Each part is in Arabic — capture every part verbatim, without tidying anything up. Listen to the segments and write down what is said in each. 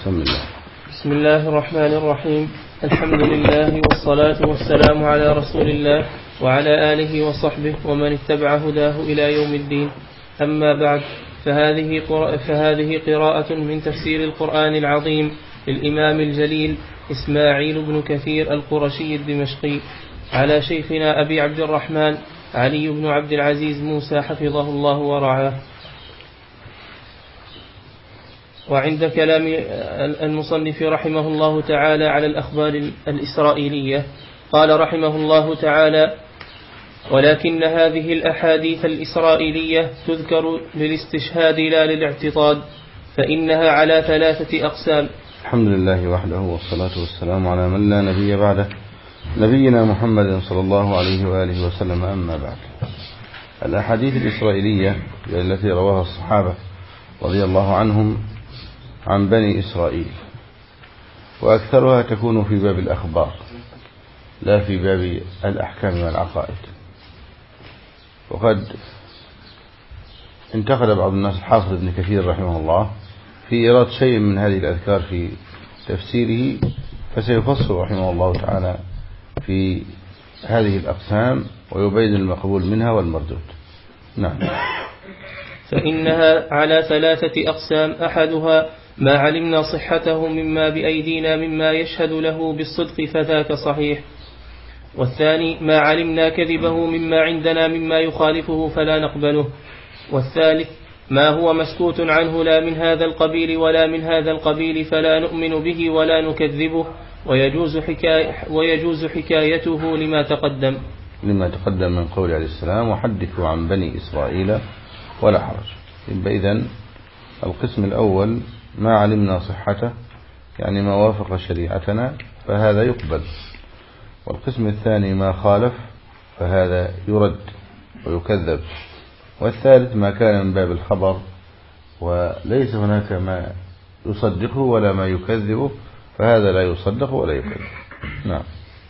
بسم الله. بسم الله الرحمن الرحيم. الحمد لله والصلاة والسلام على رسول الله وعلى آله وصحبه ومن اتبع هداه إلى يوم الدين. أما بعد، فهذه, فهذه قراءة من تفسير القرآن العظيم للإمام الجليل إسماعيل بن كثير القرشي الدمشقي على شيخنا أبي عبد الرحمن علي بن عبد العزيز موسى حفظه الله ورعاه. وعند كلام المصنف رحمه الله تعالى على الأخبار الإسرائيلية قال رحمه الله تعالى: ولكن هذه الأحاديث الإسرائيلية تذكر للاستشهاد لا للاعتقاد، فإنها على ثلاثة أقسام. الحمد لله وحده والصلاة والسلام على من لا نبي بعده، نبينا محمد صلى الله عليه وآله وسلم. أما بعد، الأحاديث الإسرائيلية التي رواها الصحابة رضي الله عنهم عن بني إسرائيل، وأكثرها تكون في باب الأخبار لا في باب الأحكام والعقائد. وقد انتقد بعض الناس الحافظ ابن كثير رحمه الله في إيراد شيء من هذه الأذكار في تفسيره، فسيفصل رحمه الله تعالى في هذه الأقسام ويبين المقبول منها والمردود. نعم. فإنها على ثلاثة أقسام: أحدها ما علمنا صحته مما بأيدينا مما يشهد له بالصدق فذاك صحيح، والثاني ما علمنا كذبه مما عندنا مما يخالفه فلا نقبله، والثالث ما هو مسكوت عنه لا من هذا القبيل ولا من هذا القبيل فلا نؤمن به ولا نكذبه، ويجوز, حكاية ويجوز حكايته لما تقدم لما تقدم من قول عليه السلام: وحدثوا عن بني إسرائيل ولا حرج. يبقى إذن القسم الأول ما علمنا صحته، يعني ما وافق شريعتنا فهذا يقبل، والقسم الثاني ما خالف فهذا يرد ويكذب، والثالث ما كان من باب الخبر وليس هناك ما يصدقه ولا ما يكذبه فهذا لا يصدق ولا يكذب. نعم.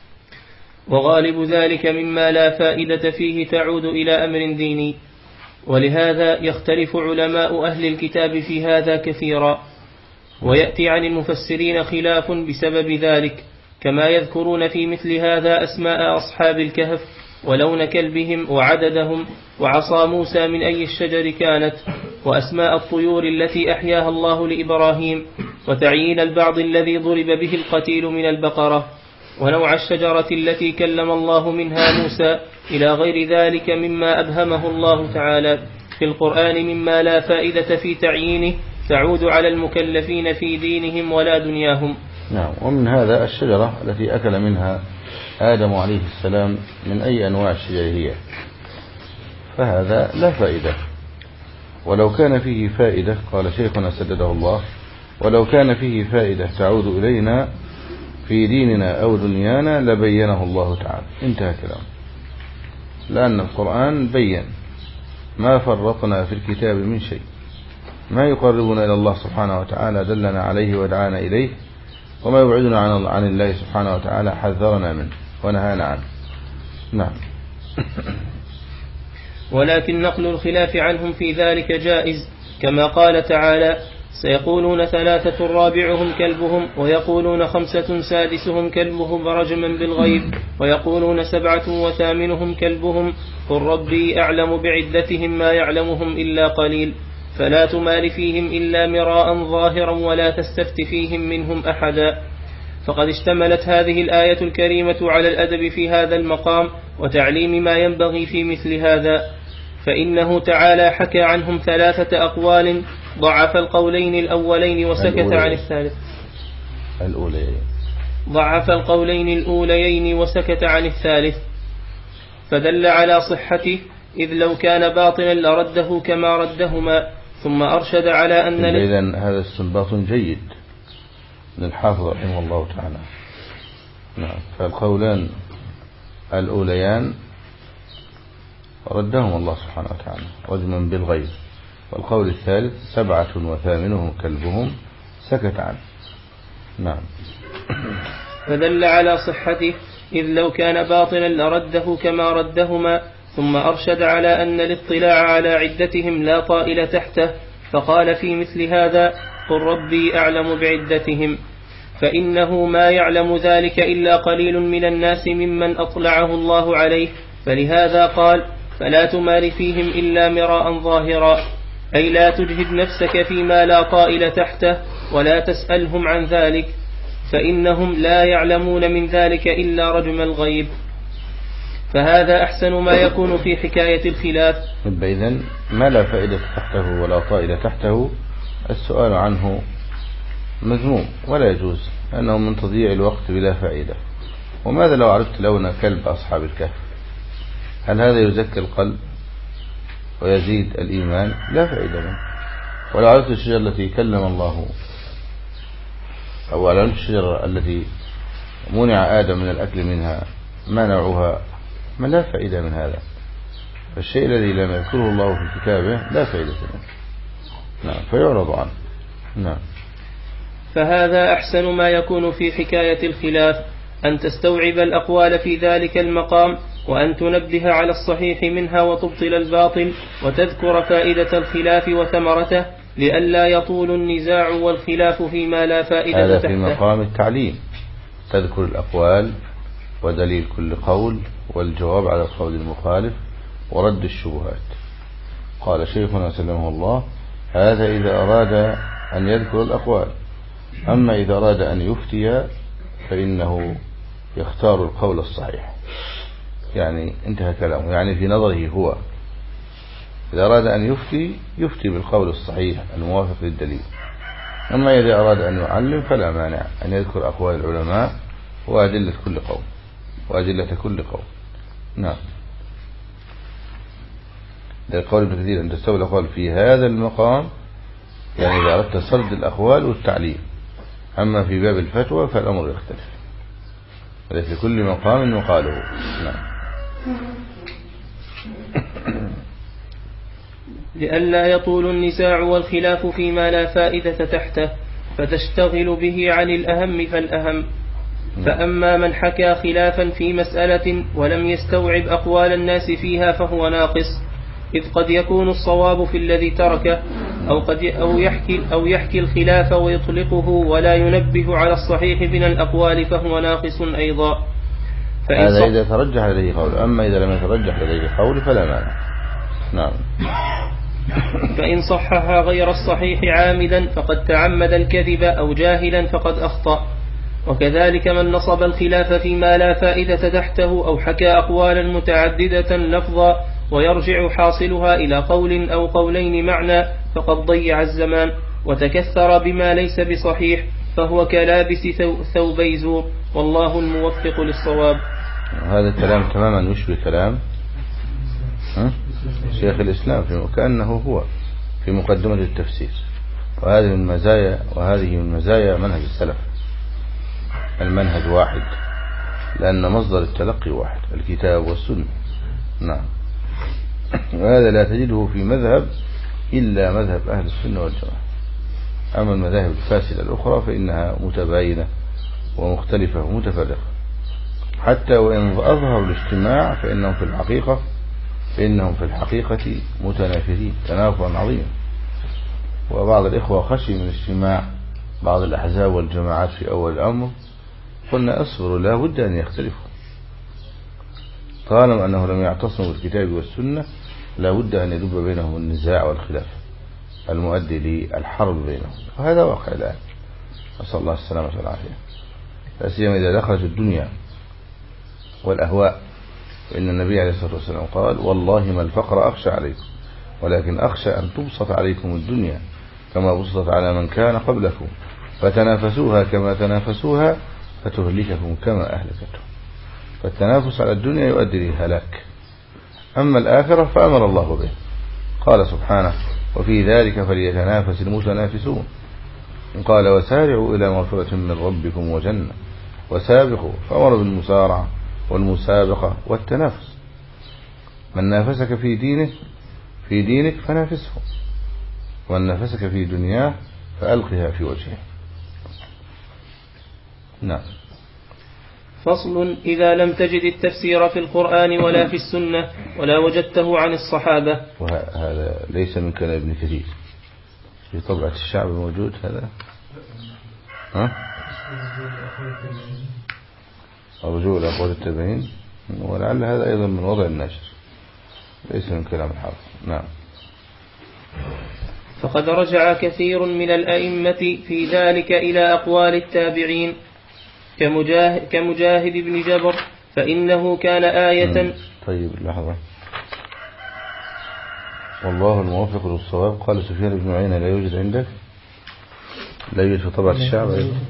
وغالب ذلك مما لا فائدة فيه تعود إلى أمر ديني، ولهذا يختلف علماء أهل الكتاب في هذا كثيرا، ويأتي عن المفسرين خلاف بسبب ذلك، كما يذكرون في مثل هذا أسماء أصحاب الكهف ولون كلبهم وعددهم وعصا موسى من أي الشجر كانت، وأسماء الطيور التي أحياها الله لإبراهيم، وتعيين البعض الذي ضرب به القتيل من البقرة، ونوع الشجرة التي كلم الله منها موسى، إلى غير ذلك مما أبهمه الله تعالى في القرآن مما لا فائدة في تعيينه تعود على المكلفين في دينهم ولا دنياهم. نعم. ومن هذا الشجرة التي أكل منها آدم عليه السلام من أي أنواع الشجر هي، فهذا لا فائدة. ولو كان فيه فائدة، قال شيخنا سدده الله: ولو كان فيه فائدة تعود إلينا في ديننا أو دنيانا لبينه الله تعالى. انتهى كلام. لأن القرآن بين ما فرطنا في الكتاب من شيء، ما يقربنا إلى الله سبحانه وتعالى دلنا عليه ودعانا إليه، وما يبعدنا عن عن الله سبحانه وتعالى حذرنا منه ونهانا عنه. نعم. ولكن نقل الخلاف عنهم في ذلك جائز، كما قال تعالى: سيقولون ثلاثة رابعهم كلبهم، ويقولون خمسة سادسهم كلبهم رجما بالغيب، ويقولون سبعة وثامنهم كلبهم، قل ربي أعلم بعدتهم ما يعلمهم إلا قليل، فلا تمار فيهم إلا مراء ظاهرا ولا تستفت فيهم منهم أحدا. فقد اشتملت هذه الآية الكريمة على الأدب في هذا المقام وتعليم ما ينبغي في مثل هذا، فإنه تعالى حكى عنهم ثلاثة أقوال، ضعف القولين الأولين وسكت عن الثالث الأوليين ضعف القولين الأوليين وسكت عن الثالث، فدل على صحته، إذ لو كان باطلا لرده كما ردهما، ثم أرشد على أن إذن هذا استنباط جيد للحافظ رحمه الله تعالى. نعم. فالقولان الأوليان ردهم الله سبحانه وتعالى رجما بالغيب، والقول الثالث سبعة وثامنهم كلبهم سكت عنه. نعم. فدل على صحته، إذ لو كان باطلا لرده كما ردهما، ثم أرشد على أن الاطلاع على عدتهم لا طائل تحته، فقال في مثل هذا: قل ربي أعلم بعدتهم، فإنه ما يعلم ذلك إلا قليل من الناس ممن أطلعه الله عليه، فلهذا قال فلا تمار فيهم إلا مراء ظاهرا، أي لا تجهد نفسك فيما لا طائل تحته ولا تسألهم عن ذلك، فإنهم لا يعلمون من ذلك إلا رجم الغيب. فهذا أحسن ما يكون في حكاية الخلاف. إذن ما لا فائدة تحته ولا طائل تحته السؤال عنه مذموم ولا يجوز، لأنه من تضييع الوقت بلا فائدة. وماذا لو عرفت لون كلب أصحاب الكهف؟ هل هذا يزكي القلب ويزيد الإيمان؟ لا فائدة منه. ولو عرفت الشجرة التي كلم الله، أو عرفت الشجرة التي منع آدم من الأكل منها ما نوعها؟ ما لا فائدة من هذا. فالشيء الذي لم يذكره الله في كتابه لا فائدة منه. نعم، فيعرض عنه. نعم. فهذا أحسن ما يكون في حكاية الخلاف، أن تستوعب الأقوال في ذلك المقام، وأن تنبه على الصحيح منها وتبطل الباطل، وتذكر فائدة الخلاف وثمرته، لئلا يطول النزاع والخلاف فيما لا فائدة هذا تحته. في مقام التعليم، تذكر الأقوال ودليل كل قول والجواب على القول المخالف ورد الشبهات. قال شيخنا سلمه الله: هذا إذا أراد أن يذكر الأقوال. أما إذا أراد أن يفتي فإنه يختار القول الصحيح، يعني انتهى كلامه، يعني في نظره هو إذا أراد أن يفتي يفتي بالقول الصحيح الموافق للدليل. أما إذا أراد أن يعلم فلا مانع أن يذكر أقوال العلماء وأدلة كل قول وأدلة كل قول. نعم. القول ابن كثير أن تستوي الأقوال في هذا المقام، يعني إذا أردت سرد الأقوال والتعليم. أما في باب الفتوى فالأمر يختلف، وليس لكل مقام مقاله. نعم. لئلا يطول النزاع والخلاف فيما لا فائدة تحته، فتشتغل به عن الأهم فالأهم. فأما من حكى خلافا في مسألة ولم يستوعب أقوال الناس فيها فهو ناقص، إذ قد يكون الصواب في الذي تركه، أو, قد أو, يحكي أو يحكي الخلاف ويطلقه ولا ينبه على الصحيح من الأقوال فهو ناقص أيضا. هذا إذا ترجح لديه قول، أما إذا لم يترجح لديه قول فلا مانع. نعم. فإن صحها غير الصحيح عامدا فقد تعمد الكذب، أو جاهلا فقد أخطأ. وكذلك من نصب الخلاف فيما لا فائدة تحته، أو حكى أقوالا متعددة لفظا ويرجع حاصلها إلى قول أو قولين معنى، فقد ضيع الزمان وتكثر بما ليس بصحيح، فهو كلابس ثوبي زور، والله الموفق للصواب. هذا الكلام تماما يشبه كلام شيخ الإسلام في كأنه هو في مقدمة التفسير. وهذه من مزايا وهذه من مزايا منهج السلف، المنهج واحد لأن مصدر التلقي واحد، الكتاب والسنة. نعم. وهذا لا تجده في مذهب إلا مذهب أهل السنة والجماعة. أما المذاهب الفاسدة الأخرى فإنها متباينة ومختلفة ومتفرقة، حتى وإن أظهروا الاجتماع فإنهم في الحقيقة فإنهم في الحقيقة متنافرين تنافرا عظيما. وبعض الإخوة خشي من اجتماع بعض الأحزاب والجماعات في أول الأمر، قلنا اصبروا، لا بد أن يختلفوا طالما أنه لم يعتصموا بالكتاب والسنة، لا بد أن يدب بينهم النزاع والخلاف المؤدي للحرب بينهم، وهذا واقع الآن، نسأل الله السلامة والعافية. لا سيما إذا دخلت الدنيا والأهواء، فإن النبي عليه الصلاة والسلام قال: والله ما الفقر أخشى عليكم، ولكن أخشى أن تبسط عليكم الدنيا كما بسطت على من كان قبلكم، فتنافسوها كما تنافسوها فتهلككم كما أهلكتهم. فالتنافس على الدنيا يؤدي للهلاك. أما الآخرة فأمر الله به، قال سبحانه: وفي ذلك فليتنافس المتنافسون. قال: وسارعوا إلى مغفرة من ربكم وجنة، وسابقوا، فأمر بالمسارعة والمسابقة والتنافس. من نافسك في دينه في دينك فنافسه، ومن نافسك في دنياه فألقها في وجهه. نعم. فصل: إذا لم تجد التفسير في القرآن ولا في السنة ولا وجدته عن الصحابة. وهذا ليس من كلام ابن كثير، في طبعة الشعب موجود هذا؟ ها؟ رجوع لأقوال التابعين، ولعل هذا أيضا من وضع الناشر ليس من كلام الحافظ. نعم. فقد رجع كثير من الأئمة في ذلك إلى أقوال التابعين كمجاهد, كمجاهد بن جبر، فإنه كان آية. طيب لحظة. والله الموفق للصواب. قال سفيان بن عيينة لا يوجد عندك؟ لا يوجد في طبعة الشعب؟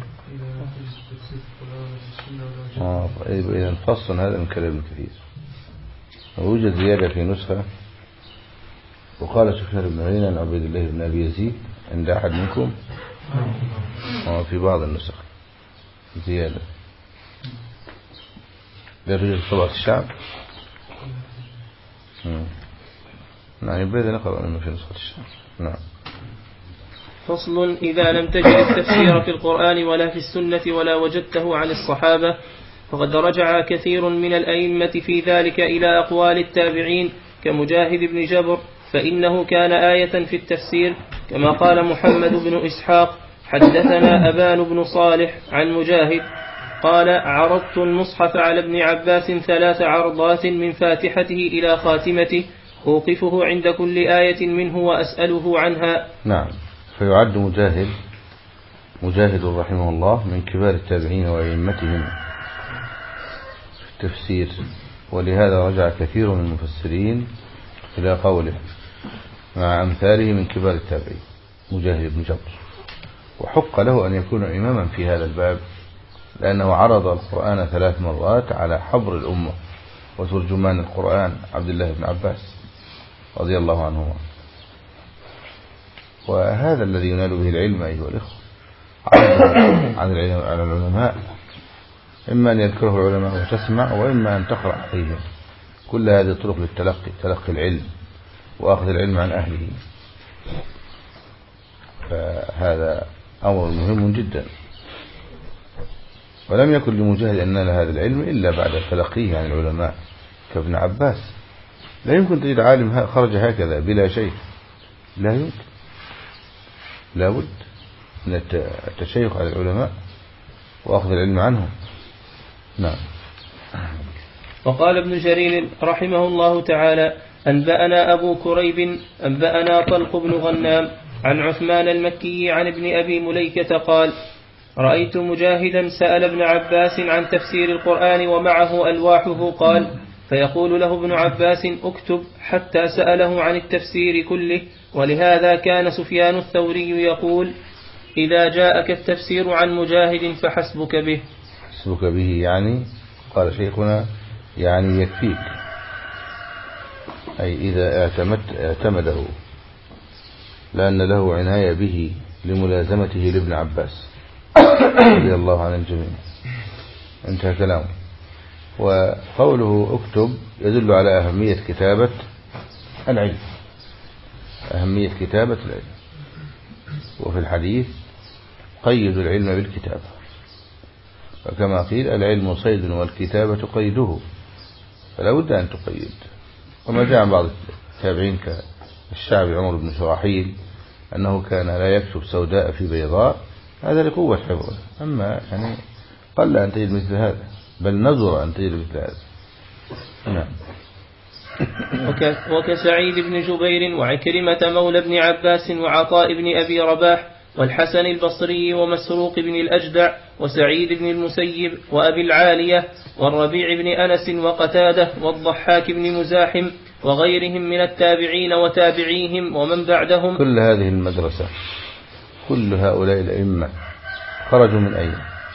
آه طيب إذا فصل هذا من كلام كثير. ويوجد زيادة في نسخة، وقال سفيان بن عيينة عن عبيد الله بن أبي يزيد عند أحد منكم؟ آه في بعض النسخ زيادة. لا توجد في طبعة الشعب. نعم يبقى إذا نقرأ منه في نسخة الشعب. نعم. فصل: إذا لم تجد التفسير في القرآن ولا في السنة ولا وجدته عن الصحابة، فقد رجع كثير من الأئمة في ذلك إلى أقوال التابعين كمجاهد بن جبر، فإنه كان آية في التفسير، كما قال محمد بن إسحاق حدثنا أبان بن صالح عن مجاهد قال: عرضت المصحف على ابن عباس ثلاث عرضات من فاتحته إلى خاتمته، أوقفه عند كل آية منه وأسأله عنها. نعم. فيعد مجاهد مجاهد رحمه الله من كبار التابعين وأئمتهم في التفسير، ولهذا رجع كثير من المفسرين إلى قوله مع أمثاله من كبار التابعين مجاهد بن جبر، وحق له أن يكون إماما في هذا الباب، لأنه عرض القرآن ثلاث مرات على حبر الأمة وترجمان القرآن عبد الله بن عباس رضي الله عنهما. وهذا الذي ينال به العلم أيها الإخوة عن العلماء، إما أن يذكره العلماء وتسمع، وإما أن تقرأ عليهم. كل هذه طرق للتلقي، تلقي العلم وأخذ العلم عن أهله، فهذا أمر مهم جدا. ولم يكن لمجاهد أن نال هذا العلم إلا بعد تلقيه عن العلماء كابن عباس. لا يمكن تجد عالم خرج هكذا بلا شيء، لا يمكن، لا بد من التشيخ على العلماء وأخذ العلم عنهم. نعم. وقال ابن جرير رحمه الله تعالى: أنبأنا أبو كريب أنبأنا طلق بن غنام عن عثمان المكي عن ابن أبي مليكة قال: رأيت مجاهدا سأل ابن عباس عن تفسير القرآن ومعه ألواحه، قال: فيقول له ابن عباس: اكتب، حتى سأله عن التفسير كله. ولهذا كان سفيان الثوري يقول: إذا جاءك التفسير عن مجاهد فحسبك به. حسبك به يعني قال شيخنا يعني يكفيك، أي إذا اعتمدت اعتمده، لأن له عناية به لملازمته لابن عباس رضي الله عن الجميع. انتهى كلامه. وقوله اكتب يدل على أهمية كتابة العلم، أهمية كتابة العلم. وفي الحديث قيد العلم بالكتابة، فكما قيل العلم صيد والكتابة قيده، فلا بد أن تقيد. وما جاء عن بعض التابعين كالشعبي عمر بن شراحيل أنه كان لا يكتب سوداء في بيضاء، هذا لقوة حفظه. أما يعني قل أن تجد مثل هذا، بل نزر أن تجد مثل هذا. نعم. وكسعيد بن جبير وعكرمة مولى بن عباس وعطاء بن أبي رباح والحسن البصري ومسروق بن الأجدع وسعيد بن المسيب وأبي العالية والربيع بن أنس وقتادة والضحاك بن مزاحم وغيرهم من التابعين وتابعيهم ومن بعدهم. كل هذه المدرسة، كل هؤلاء الأئمة خرجوا من أين؟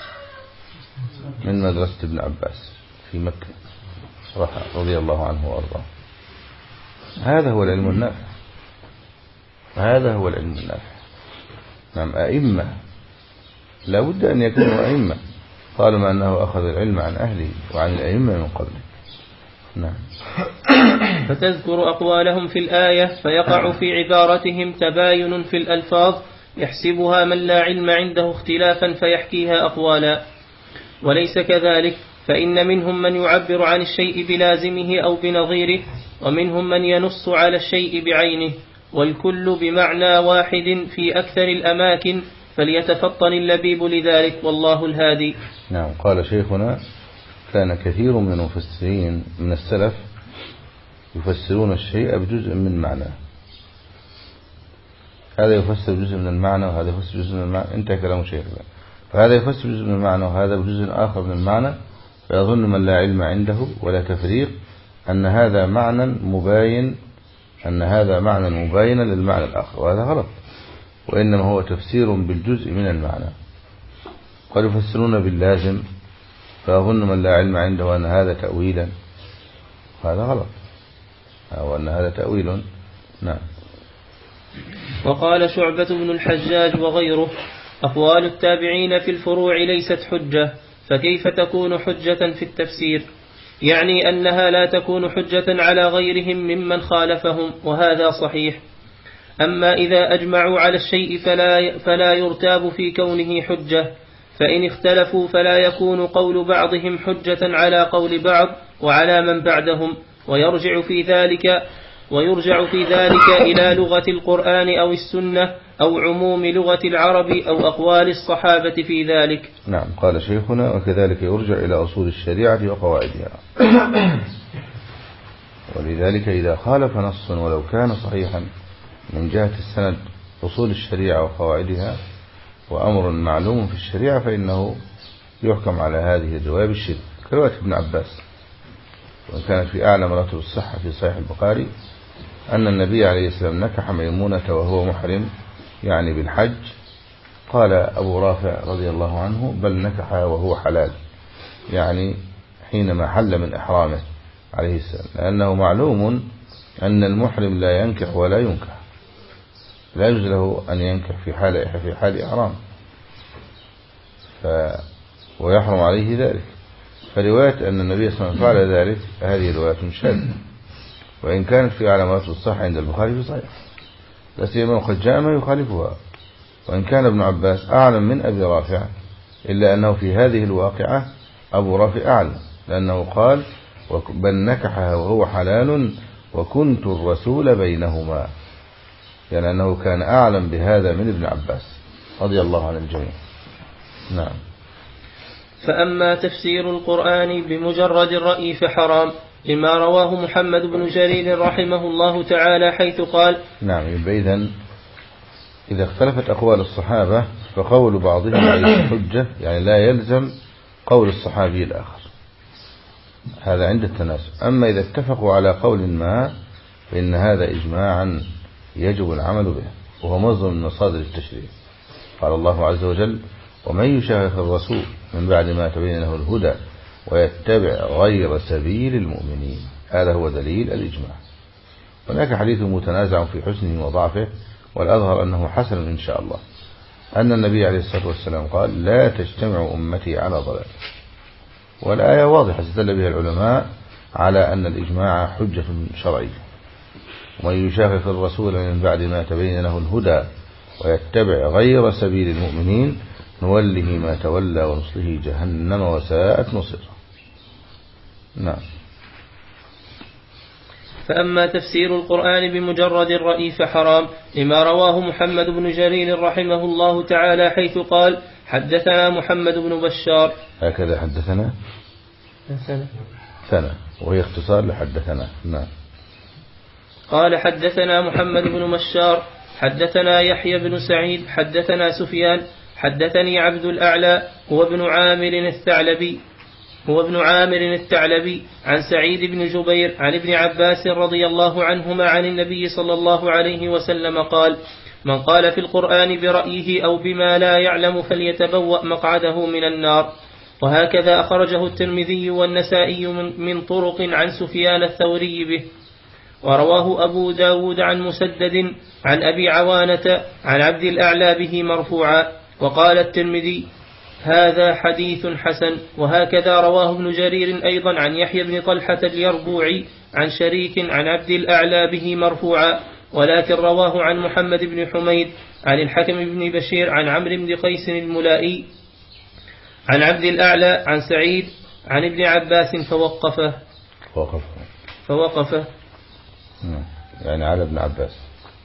من مدرسة ابن عباس في مكة رضي الله عنه وأرضاه. هذا هو العلم النافع، هذا هو العلم النافع. نعم. أئمة لا بد أن يكونوا أئمة، طالما أنه أخذ العلم عن أهله وعن الأئمة من قبله. نعم. فتذكر أقوالهم في الآية، فيقع في عبارتهم تباين في الألفاظ يحسبها من لا علم عنده اختلافا فيحكيها أقوالا، وليس كذلك، فإن منهم من يعبر عن الشيء بلازمه أو بنظيره، ومنهم من ينص على الشيء بعينه، والكل بمعنى واحد في أكثر الأماكن، فليتفطن اللبيب لذلك، والله الهادي. نعم. قال شيخنا: كان كثير من المفسرين من السلف يفسرون الشيء بجزء من معناه، هذا يفسر جزء من المعنى وهذا يفسر جزء من المعنى، انتهى كلام شيخنا. فهذا يفسر جزء من المعنى وهذا بجزء آخر من المعنى، فيظن من لا علم عنده ولا تفريق أن هذا معنى مباين أن هذا معنى مباينا للمعنى الآخر، وهذا غلط، وإنما هو تفسير بالجزء من المعنى. قد يفسرون باللازم فيظن من لا علم عنده أن هذا تأويلا، هذا غلط، أو أن هذا تأويل. نعم. وقال شعبة بن الحجاج وغيره: أقوال التابعين في الفروع ليست حجة، فكيف تكون حجة في التفسير؟ يعني أنها لا تكون حجة على غيرهم ممن خالفهم، وهذا صحيح. أما إذا أجمعوا على الشيء فلا, فلا يرتاب في كونه حجة، فإن اختلفوا فلا يكون قول بعضهم حجة على قول بعض وعلى من بعدهم، ويرجع في ذلك ويرجع في ذلك إلى لغة القرآن أو السنة أو عموم لغة العرب أو أقوال الصحابة في ذلك. نعم. قال شيخنا: وكذلك يرجع إلى أصول الشريعة وقواعدها. ولذلك إذا خالف نص ولو كان صحيحا من جهة السند أصول الشريعة وقواعدها وأمر معلوم في الشريعة، فإنه يحكم على هذه الرواية بالشرك، كرواية ابن عباس، وإن كانت في أعلى مراتب الصحة في صحيح البخاري أن النبي عليه السلام نكح ميمونة وهو محرم، يعني بالحج. قال أبو رافع رضي الله عنه: بل نكحها وهو حلال، يعني حينما حل من إحرامه عليه السلام، لأنه معلوم أن المحرم لا ينكح ولا ينكح، لا يجوز له أن ينكح في حال في حال إحرام، ف ويحرم عليه ذلك. فرواية أن النبي صلى الله عليه وسلم فعل ذلك هذه رواية شاذة، وإن كانت في علامات الصحة عند البخاري في صحيح، لا سيما وقد جاء ما يخالفها. وإن كان ابن عباس أعلم من أبي رافع، إلا أنه في هذه الواقعة أبو رافع أعلم، لأنه قال: بل نكحها وهو حلال وكنت الرسول بينهما، يعني أنه كان أعلم بهذا من ابن عباس رضي الله عن الجميع. نعم. فأما تفسير القرآن بمجرد الرأي فحرام، لما رواه محمد بن جرير رحمه الله تعالى حيث قال. نعم. يبقى إذن إذا اختلفت أقوال الصحابة فقول بعضهم ليس حجة، يعني لا يلزم قول الصحابي الآخر، هذا عند التناسب. أما إذا اتفقوا على قول ما فإن هذا إجماعا يجب العمل به، وهو مصدر من مصادر التشريع. قال الله عز وجل: ومن يشاقق الرسول من بعد ما تبين له الهدى ويتبع غير سبيل المؤمنين، هذا هو دليل الإجماع. هناك حديث متنازع في حسنه وضعفه، والأظهر أنه حسن إن شاء الله، أن النبي عليه الصلاة والسلام قال: لا تجتمع أمتي على ضلال. والآية واضحة استدل بها العلماء على أن الإجماع حجة شرعية. ومن يشاقق الرسول من بعد ما تبين له الهدى ويتبع غير سبيل المؤمنين نوله ما تولى ونصله جهنم وساءت مصيرا. نعم. فأما تفسير القرآن بمجرد الرأي فحرام، لما رواه محمد بن جرير رحمه الله تعالى حيث قال: حدثنا محمد بن بشار. هكذا حدثنا سنة سنة وهي اختصار لحدثنا. نعم. قال: حدثنا محمد بن بشار حدثنا يحيى بن سعيد حدثنا سفيان حدثني عبد الأعلى هو ابن عامر الثعلبي هو ابن عامر الثعلبي عن سعيد بن جبير عن ابن عباس رضي الله عنهما عن النبي صلى الله عليه وسلم قال: من قال في القرآن برأيه أو بما لا يعلم فليتبوأ مقعده من النار. وهكذا أخرجه الترمذي والنسائي من طرق عن سفيان الثوري به. ورواه أبو داود عن مسدد عن أبي عوانة عن عبد الأعلى به مرفوعا. وقال الترمذي: هذا حديث حسن. وهكذا رواه ابن جرير أيضا عن يحيى بن طلحة اليربوعي عن شريك عن عبد الأعلى به مرفوعا، ولكن رواه عن محمد بن حميد عن الحكم بن بشير عن عمرو بن قيس الملائي عن عبد الأعلى عن سعيد عن ابن عباس فوقفه فوقفه فوقفه يعني على ابن عباس.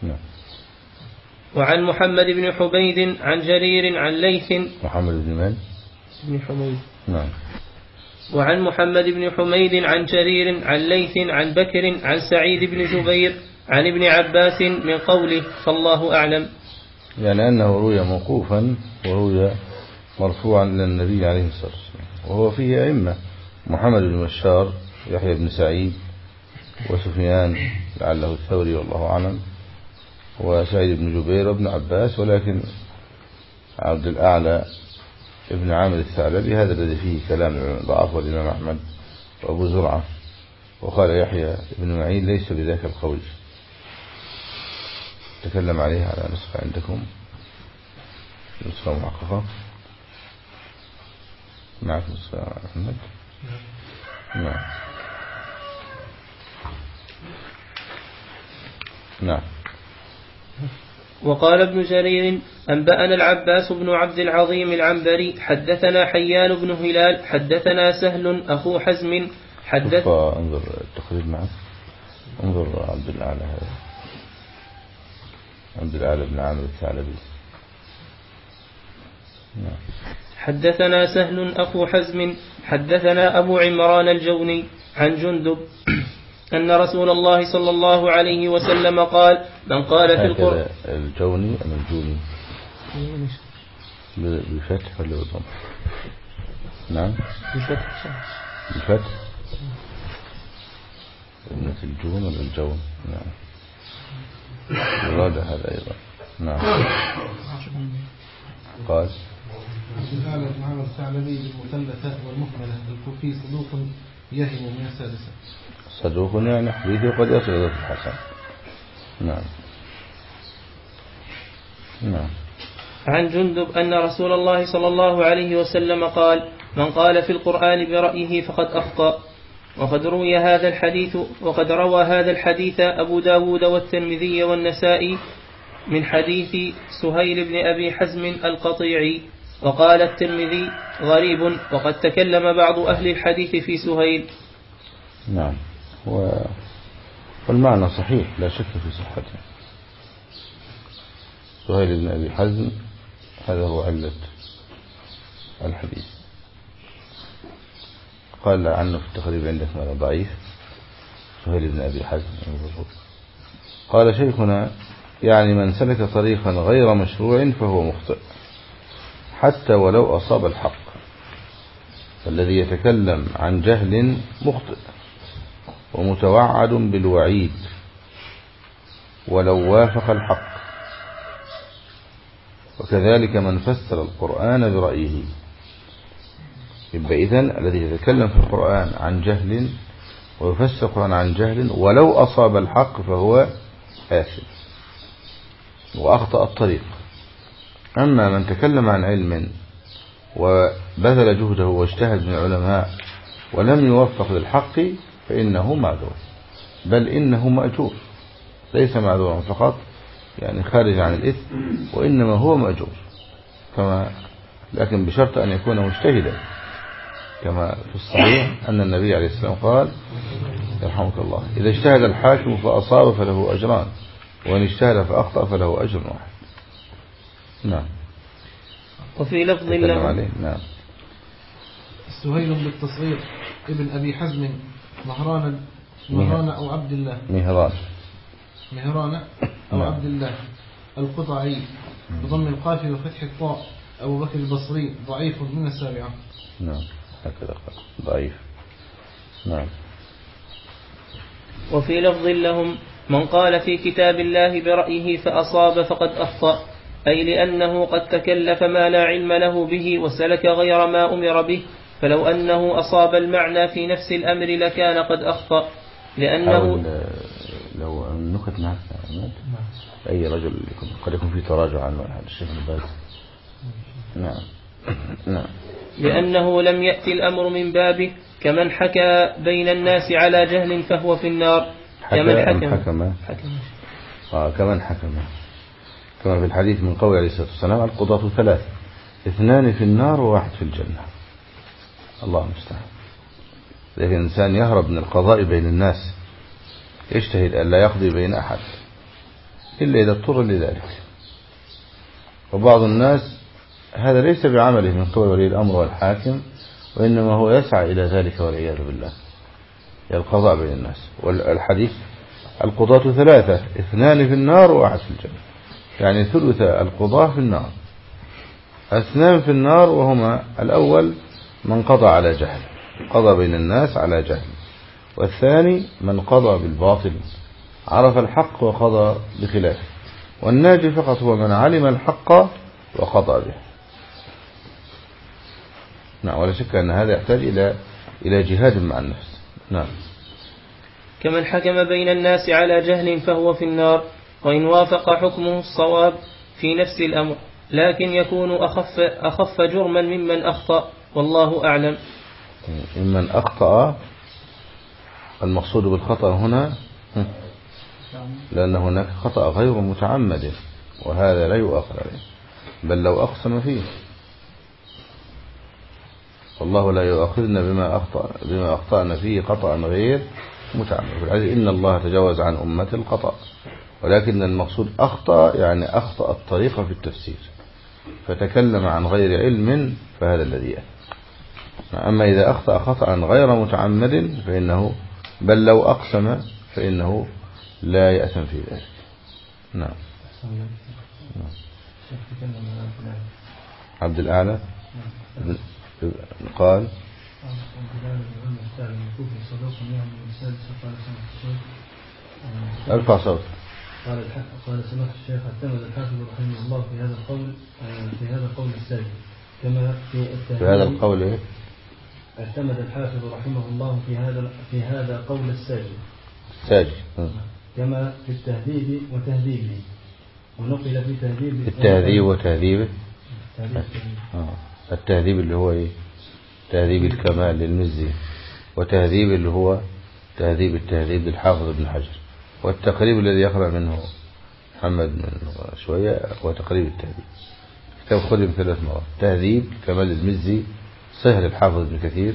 نعم. وعن محمد بن حميد عن جرير عن ليث. محمد بن من؟ بن حميد. نعم. وعن محمد بن حميد عن جرير عن ليث عن بكر عن سعيد بن جبير عن ابن عباس من قوله فالله أعلم. يعني أنه روي موقوفا وروي مرفوعا إلى النبي عليه الصلاة والسلام، وهو فيه أئمة: محمد بن بشار، يحيى بن سعيد، وسفيان لعله الثوري والله أعلم، وسعيد بن جبير وابن عباس، ولكن عبد الأعلى ابن عامر الثعلبي هذا الذي فيه كلام ضعف الإمام أحمد وأبو زرعة. وقال يحيى بن معين ليس بذاك القوي، تكلم عليه على نسخة عندكم، نسخة محققة. معك نسخة أحمد؟ نعم. نعم. وقال ابن جرير أنبأنا العباس بن عبد العظيم العنبري حدثنا حيان بن هلال حدثنا سهل أخو حزم حدث. انظر التقريب معك، انظر عبد الأعلى هذا، عبد الأعلى بن عامر الثعلبي. نعم. حدثنا سهل أخو حزم حدثنا أبو عمران الجوني عن جندب أن رسول الله صلى الله عليه وسلم قال من قال في القرآن. الجوني أم الجوني؟ بالفتح ولا بالضم؟ نعم بالفتح. بالفتح. ابنة الجون ولا الجون؟ نعم. الرادة هذا أيضا. نعم. قال عبد الأعلى بن عامر الثعلبي بالمثلثة والمهملة الكوفي صدوق يهم من السادسة. صدوق يعني حديثه قد يصل إلى الحسن. نعم. نعم. عن جندب أن رسول الله صلى الله عليه وسلم قال من قال في القرآن برأيه فقد أخطأ. وقد روي هذا الحديث وقد روى هذا الحديث أبو داود والترمذي والنسائي من حديث سهيل بن أبي حزم القطيعي. وقال الترمذي غريب، وقد تكلم بعض أهل الحديث في سهيل. نعم. والمعنى صحيح لا شك في صحته. سهيل بن أبي حزم هذا هو علة الحديث. قال عنه في التقريب عندك ماذا ضعيف سهيل بن أبي حزم. قال شيخنا يعني من سلك طريقا غير مشروع فهو مخطئ حتى ولو أصاب الحق، فالذي يتكلم عن جهل مخطئ ومتوعد بالوعيد ولو وافق الحق. وكذلك من فسر القرآن برأيه. يبقى إذن الذي يتكلم في القرآن عن جهل ويفسر القرآن عن جهل ولو أصاب الحق فهو آثم وأخطأ الطريق. أما من تكلم عن علم وبذل جهده واجتهد من العلماء ولم يوفق للحق فإنه معذور، بل إنه مأجور، ليس معذورا فقط يعني خارج عن الإثم، وإنما هو مأجور كما، لكن بشرط أن يكون مجتهدا، كما في الصحيح أن النبي عليه السلام قال يرحمك الله إذا اجتهد الحاكم فأصاب فله أجران، وإن اجتهد فأخطأ فله أجر واحد. نعم. وفي لفظ له نعم. سهيل بالتصغير ابن أبي حزم مهران مهران أو عبد الله مهران مهران أو نعم. عبد الله القطعي بضم القاف وفتح الطاء أبو بكر البصري ضعيف من السابعة. نعم هكذا ضعيف. نعم. وفي لفظ لهم من قال في كتاب الله برأيه فأصاب فقد أخطأ، أي لأنه قد تكلف ما لا علم له به وسلك غير ما أمر به، فلو أنه أصاب المعنى في نفس الأمر لكان قد أخطأ، لأنه لو النكت معك أي رجل قد يكون في تراجع عن الشيخ الباز. نعم. نعم. لأنه لم يأتي الأمر من بابه كمن حكى بين الناس على جهل فهو في النار. كمن حكم حكم آه كمن حكم كما في الحديث من قول عليه الصلاة والسلام القضاة ثلاث اثنان في النار وواحد في الجنة. الله المستعان. لكن الإنسان يهرب من القضاء بين الناس، يجتهد أن لا يقضي بين أحد، إلا إذا اضطر لذلك. وبعض الناس هذا ليس بعمله من قبل ولي الأمر والحاكم، وإنما هو يسعى إلى ذلك والعياذ بالله، القضاء بين الناس. والحديث القضاة ثلاثة، اثنان في النار وواحد في الجنة، يعني ثلث القضاة في النار، اثنان في النار وهما الأول من قضى على جهل، قضى بين الناس على جهل، والثاني من قضى بالباطل عرف الحق وقضى بخلافه، والناجي فقط هو من علم الحق وقضى به. نعم، ولا شك أن هذا يحتاج إلى إلى جهاد مع النفس. نعم. كمن حكم بين الناس على جهل فهو في النار، وإن وافق حكمه الصواب في نفس الأمر، لكن يكون أخف, أخف جرما ممن أخطأ، والله أعلم. ممن أخطأ، المقصود بالخطأ هنا لأن هناك خطأ غير متعمد، وهذا لا يؤاخذ عليه، بل لو أقسم فيه، والله لا يؤاخذنا بما أخطأ بما أخطأنا فيه خطأ غير متعمد. بالعكس إن الله تجاوز عن أمة الخطأ، ولكن المقصود أخطأ يعني أخطأ الطريقة في التفسير، فتكلم عن غير علم، فهذا الذي يأتي. أما إذا أخطأ خطأ غير متعمد فإنه بل لو أقسم فإنه لا يأثم في ذلك. نعم. عبد الأعلى قال ارفع صوت. قال قال سماحة الشيخ اعتمد الحافظ رحمه الله في هذا القول في هذا القول الساجد كما في التهذيب. في هذا القول إيه؟ اعتمد الحافظ رحمه الله في هذا في هذا قول الساجد الساجد كما في التهذيب وتهذيبه، ونقل في تهذيب التهذيب وتهذيبه. التهذيب اللي هو ايه؟ تهذيب الكمال للمزي، وتهذيب اللي هو تهذيب التهذيب للحافظ ابن حجر، والتقريب الذي يقرأ منه محمد من شوية هو تقريب التهذيب، كتاب خدم ثلاث مرات، تهذيب كمال المزي سهل الحافظ ابن كثير،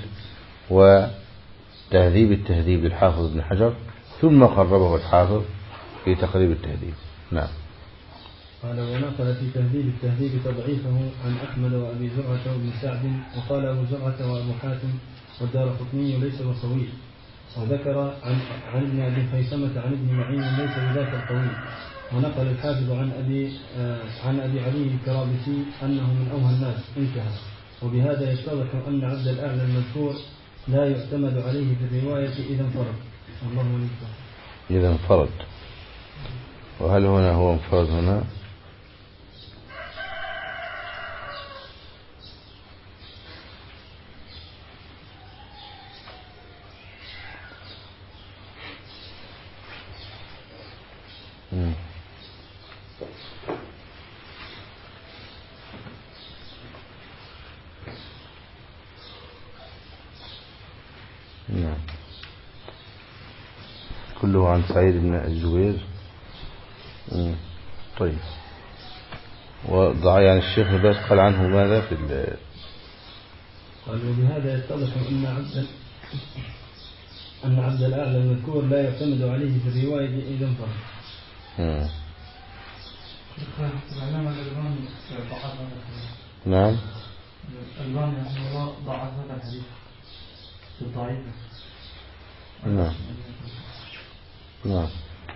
وتهذيب التهذيب للحافظ ابن حجر، ثم قربه الحافظ في تقريب التهذيب. نعم. قال ونقل في تهذيب التهذيب تضعيفه عن أحمد وأبي زرعة وابن سعد، وقال أبو زرعة وأبو حاتم والدارقطني ليس بصوي، وذكر عن عن ابن أبي خيثمة عن ابن معين ليس بذاك القوي، ونقل الحافظ عن أبي آه عن أبي علي الكرابسي أنه من أوهى الناس، انتهى. وبهذا يتضح أن عبد الأعلى المذكور لا يعتمد عليه في الرواية إذا انفرد. الله ولي إذا انفرد، وهل هنا هو انفرد هنا؟ مم. نعم. كله عن سعيد بن الجبير. مم. طيب، وضع يعني الشيخ بس قال عنه ماذا في ال قال وبهذا يتضح أن عبد أن عبد الأعلى المذكور لا يعتمد عليه في الرواية إذا انفرد. نعم. الإمام رحمه الله ضعف هذا الحديث في الضعيف. نعم. نعم.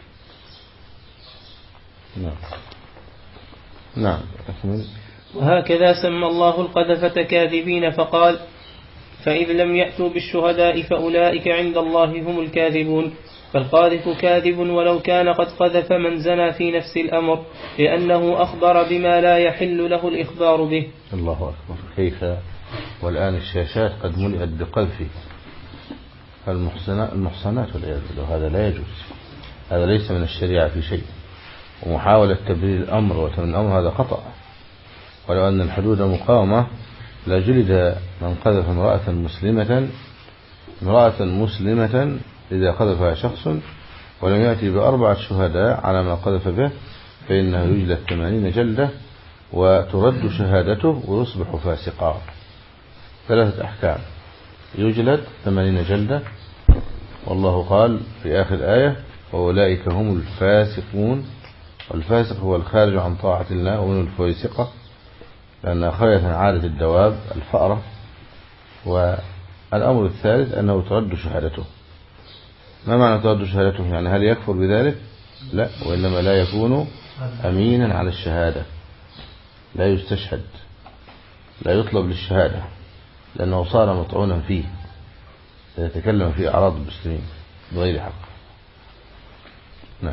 نعم. نعم. أكمل. وهكذا سمى الله القذفة كاذبين فقال: فإذ لم يأتوا بالشهداء فأولئك عند الله هم الكاذبون. فالقاذف كاذب ولو كان قد قذف من زنى في نفس الأمر، لأنه أخبر بما لا يحل له الإخبار به. الله أكبر. كيف والآن الشاشات قد ملئت بقذف المحصنات المحصنات والعياذ بالله، هذا لا يجوز، هذا ليس من الشريعة في شيء، ومحاولة تبرير الأمر وتمن الأمر هذا خطأ. ولو أن الحدود مقامة لجلد من قذف امرأة مسلمة امرأة مسلمة إذا قذفها شخص ولم يأتي بأربعة شهداء على ما قذف به، فإنه يجلد ثمانين جلدة وترد شهادته ويصبح فاسقا. ثلاثة أحكام: يجلد ثمانين جلدة، والله قال في آخر آية: وأولئك هم الفاسقون، والفاسق هو الخارج عن طاعة الله، ومن الفويسقة لأنها خرجت عن عادة الدواب الفأرة. والأمر الثالث أنه ترد شهادته. ما معنى ترد شهادته؟ يعني هل يكفر بذلك؟ لا، وإنما لا يكون أمينا على الشهادة، لا يستشهد، لا يطلب للشهادة، لأنه صار مطعونا فيه، سيتكلم في أعراض المسلمين بغير حق. نعم.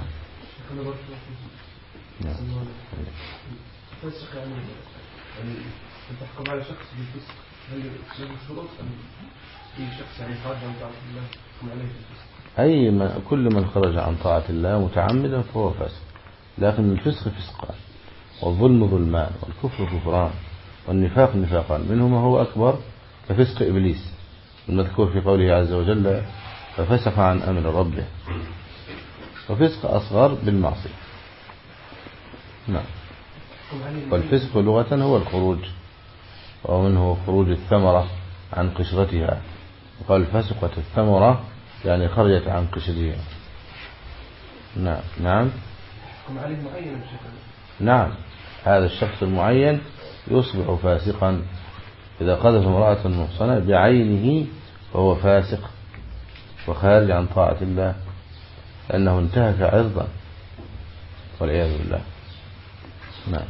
نعم. فسق يعني يعني تحكم على شخص بالفسق، هل له شروط أم في شخص يعني خارج عن طاعة الله تحكم عليه بالفسق؟ أي من كل من خرج عن طاعة الله متعمدا فهو فاسق، لكن الفسق فسقان، والظلم ظلمان، والكفر كفران، والنفاق نفاقان، منهما هو أكبر كفسق إبليس المذكور في قوله عز وجل ففسق عن أمر ربه، وفسق أصغر بالمعصية. نعم. والفسق لغة هو الخروج، ومنه خروج الثمرة عن قشرتها، وقال فسقت الثمرة يعني خرجت عن قشرها. نعم. نعم. نعم، هذا الشخص المعين يصبح فاسقا إذا قذف امرأة محصنة بعينه، فهو فاسق وخارج عن طاعة الله، لأنه انتهك عرضا والعياذ بالله. نعم.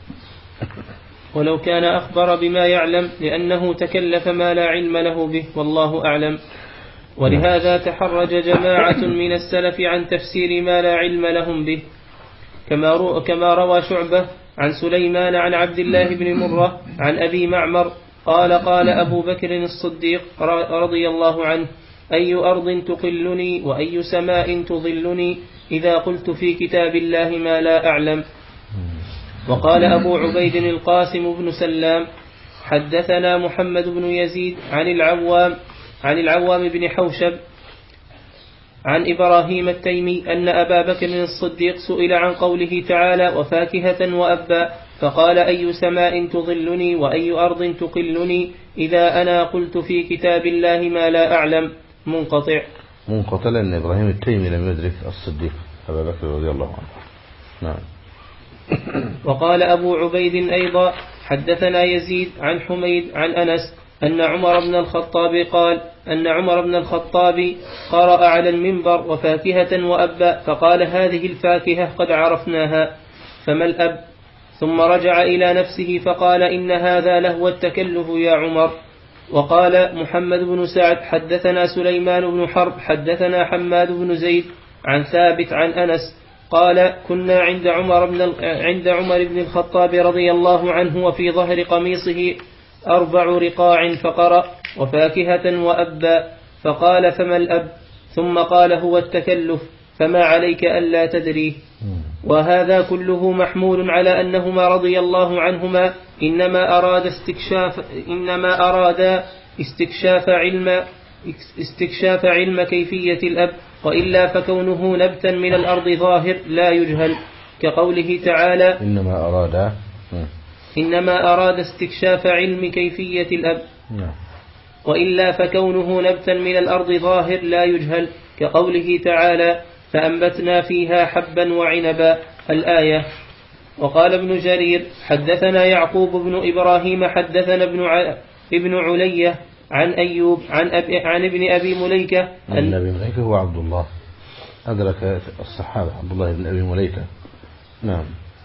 ولو كان أخبر بما يعلم لأنه تكلف ما لا علم له به، والله أعلم. ولهذا تحرج جماعة من السلف عن تفسير ما لا علم لهم به، كما كما روى شعبة عن سليمان عن عبد الله بن مرة عن أبي معمر قال قال أبو بكر الصديق رضي الله عنه أي أرض تقلني وأي سماء تظلني إذا قلت في كتاب الله ما لا أعلم. وقال أبو عبيد القاسم بن سلام حدثنا محمد بن يزيد عن العوام عن العوام بن حوشب عن إبراهيم التيمي أن أبا بكر الصديق سئل عن قوله تعالى وفاكهة وأبا، فقال أي سماء تظلني وأي أرض تقلني إذا أنا قلت في كتاب الله ما لا أعلم. منقطع. منقطع لأن إبراهيم التيمي لم يدرك الصديق أبا بكر رضي الله عنه. نعم. وقال أبو عبيد أيضا حدثنا يزيد عن حميد عن أنس أن عمر بن الخطاب قال أن عمر بن الخطاب قرأ على المنبر وفاكهة وأبا، فقال هذه الفاكهة قد عرفناها فما الأب؟ ثم رجع إلى نفسه فقال إن هذا لهو التكلف يا عمر. وقال محمد بن سعد حدثنا سليمان بن حرب حدثنا حماد بن زيد عن ثابت عن أنس قال كنا عند عمر بن عند عمر بن الخطاب رضي الله عنه وفي ظهر قميصه أربع رقاع، فقرأ وفاكهة وأبا، فقال فما الأب؟ ثم قال هو التكلف، فما عليك ألا تدريه. وهذا كله محمول على أنهما رضي الله عنهما إنما أراد استكشاف إنما أراد استكشاف علم استكشاف علم كيفية الأب، وإلا فكونه نبتا من الأرض ظاهر لا يجهل، كقوله تعالى إنما أراد إنما أراد استكشاف علم كيفية الأب، وإلا فكونه نبتا من الأرض ظاهر لا يجهل، كقوله تعالى فأنبتنا فيها حبا وعنبا الآية. وقال ابن جرير حدثنا يعقوب بن إبراهيم حدثنا ابن ع... ابن علية عن أيوب عن, أبي... عن ابن أبي مليكة أن أبي مليكة هو عبد الله، أدرك الصحابة عبد الله بن أبي مليكة. نعم.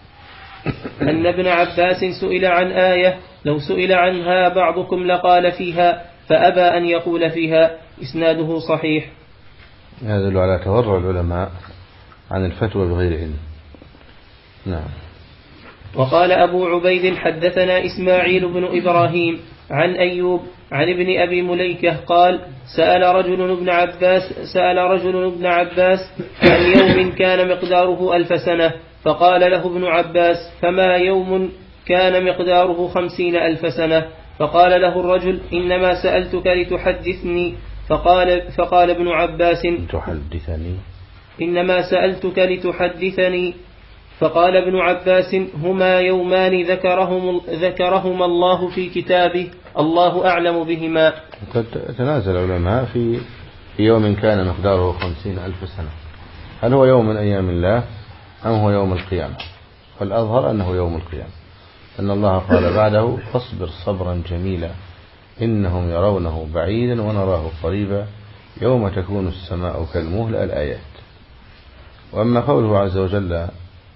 أن ابن عباس سئل عن آية لو سئل عنها بعضكم لقال فيها فأبى أن يقول فيها، إسناده صحيح. هذا يدل على تورع العلماء عن الفتوى بغير علم. نعم. وقال أبو عبيد حدثنا إسماعيل بن إبراهيم عن أيوب عن ابن أبي مليكة قال سأل رجل ابن عباس سأل رجل ابن عباس عن يوم كان مقداره ألف سنة، فقال له ابن عباس فما يوم كان مقداره خمسين ألف سنة؟ فقال له الرجل إنما سألتك لتحدثني. فقال, فقال ابن عباس تحدثني إنما سألتك لتحدثني. فقال ابن عباس هما يومان ذكرهم ذكرهما الله في كتابه الله أعلم بهما. قد تنازل العلماء في يوم كان مقداره خمسين ألف سنة، هل هو يوم من أيام الله أم هو يوم القيامة؟ فالأظهر أنه يوم القيامة، أن الله قال بعده فاصبر صبرا جميلا إنهم يرونه بعيدا ونراه قريبا يوم تكون السماء كالمهل الآيات. وأما قوله عز وجل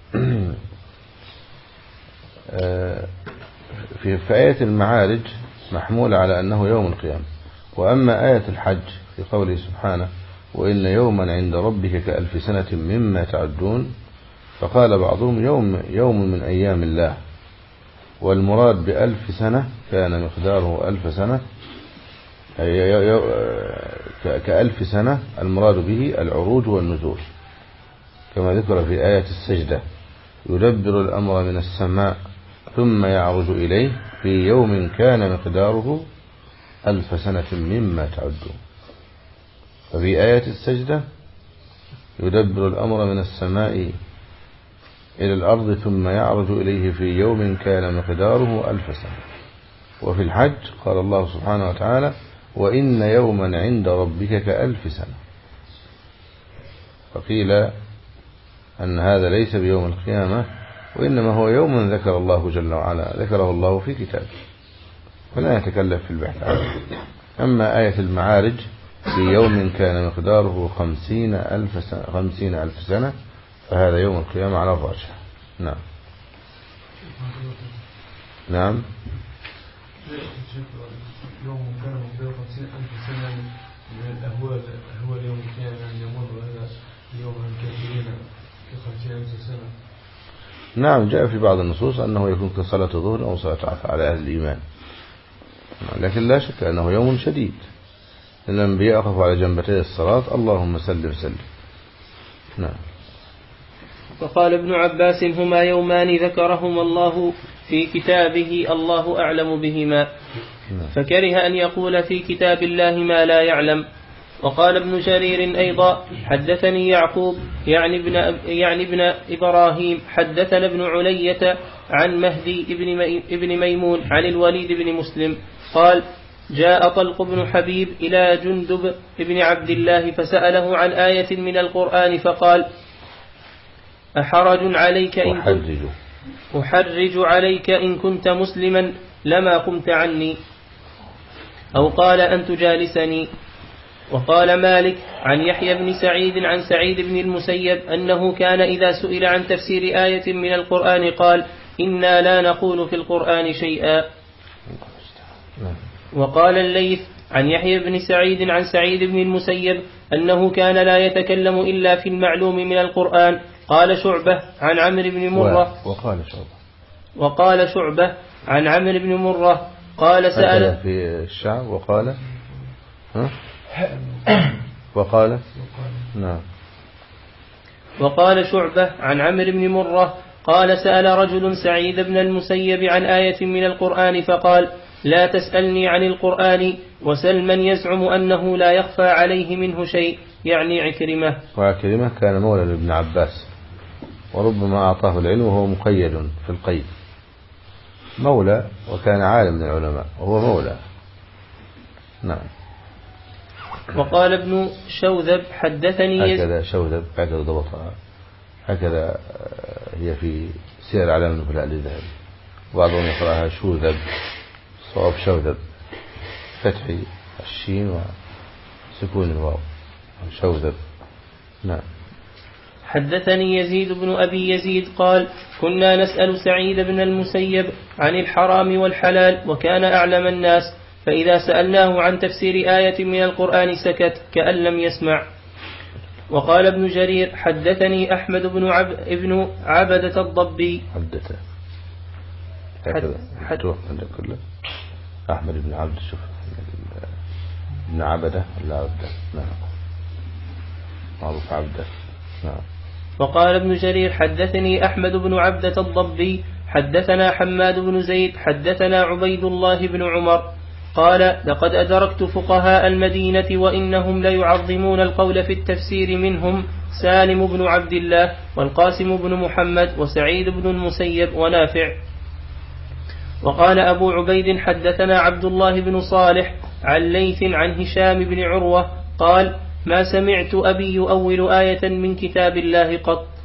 في آية المعارج محمولة على أنه يوم القيامة. وأما آية الحج في قوله سبحانه وإن يوما عند ربك كألف سنة مما تعدون، فقال بعضهم يوم, يوم من أيام الله، والمراد بألف سنة كان مقداره ألف سنة كألف سنة، المراد به العروج والنزول، كما ذكر في آية السجدة يدبر الأمر من السماء ثم يعرج إليه في يوم كان مقداره ألف سنة مما تعدون. ففي آية السجدة يدبر الأمر من السماء إلى الأرض ثم يعرج إليه في يوم كان مقداره ألف سنة. وفي الحج قال الله سبحانه وتعالى وإن يوما عند ربك كألف سنة. فقيل أن هذا ليس بيوم القيامة، وإنما هو يوم ذكر الله جل وعلا ذكره الله في كتابه، فلا يتكلف في البحث عنه. أما آية المعارج في يوم كان مقداره خمسين ألف سنة, خمسين ألف سنة فهذا يوم القيامة على الراجح. نعم نعم يوم كان مقداره خمسين ألف سنة من الأهوال أهوال يوم القيامة أن يمر هذا اليوم عن كثيرين كخمسين ألف سنة. نعم جاء في بعض النصوص أنه يكون كصلاة الظهر أو صلاة العصر على أهل الإيمان، لكن لا شك أنه يوم شديد. الأنبياء أخذوا على جنبتي الصلاة اللهم سلم سلم. نعم. وقال ابن عباس هما يومان ذكرهما الله في كتابه الله أعلم بهما، فكره أن يقول في كتاب الله ما لا يعلم. وقال ابن جرير أيضا حدثني يعقوب يعني ابن, يعني ابن إبراهيم حدثنا ابن علية عن مهدي ابن ميمون عن الوليد بن مسلم قال جاء طلق بن حبيب إلى جندب ابن عبد الله فسأله عن آية من القرآن فقال أحرج عليك إن كنت, أحرج عليك إن كنت مسلما لما قمت عني، أو قال أن تجالسني. وقال مالك عن يحيى بن سعيد عن سعيد بن المسيب أنه كان إذا سئل عن تفسير آية من القرآن قال إنا لا نقول في القرآن شيئا. وقال الليث عن يحيى بن سعيد عن سعيد بن المسيب أنه كان لا يتكلم إلا في المعلوم من القرآن. قال شعبة عن عمرو بن مرة وقال شعبة وقال شعبة عن عمرو بن مرة قال سأل في الشعب وقال ها وقال نعم وقال شعبة عن عمرو بن مرة قال سأل رجل سعيد بن المسيب عن آية من القرآن فقال لا تسألني عن القرآن وسل من يزعم أنه لا يخفى عليه منه شيء، يعني عكرمة. وعكرمة كان مولى لابن عباس، وربما أعطاه العلم وهو مقيد في القيد، مولى وكان عالم من العلماء وهو مولى. نعم. وقال ابن شوذب حدثني هكذا شوذب هكذا ضبطها، هكذا هي في سير أعلام النبلاء للذهبي، وبعضهم يقرأها شوذب، صواب شوذب فتح الشين وسكون الواو شوذب. نعم. حدثني يزيد بن أبي يزيد قال كنا نسأل سعيد بن المسيب عن الحرام والحلال وكان أعلم الناس، فإذا سألناه عن تفسير آية من القرآن سكت كأن لم يسمع. وقال ابن جرير حدثني أحمد بن عب ابن عبدة الضبي حدثه حدثه كله أحمد بن عبد شوف ابن عبدة ولا عبدة؟ نعم معروف عبدة. نعم. وقال ابن جرير حدثني أحمد بن عبدة الضبي حدثنا حماد بن زيد حدثنا عبيد الله بن عمر قال لقد أدركت فقهاء المدينة وإنهم ليعظمون القول في التفسير، منهم سالم بن عبد الله والقاسم بن محمد وسعيد بن المسيب ونافع. وقال أبو عبيد حدثنا عبد الله بن صالح عن ليث عن هشام بن عروة قال ما سمعت أبي يؤول آية من كتاب الله قط.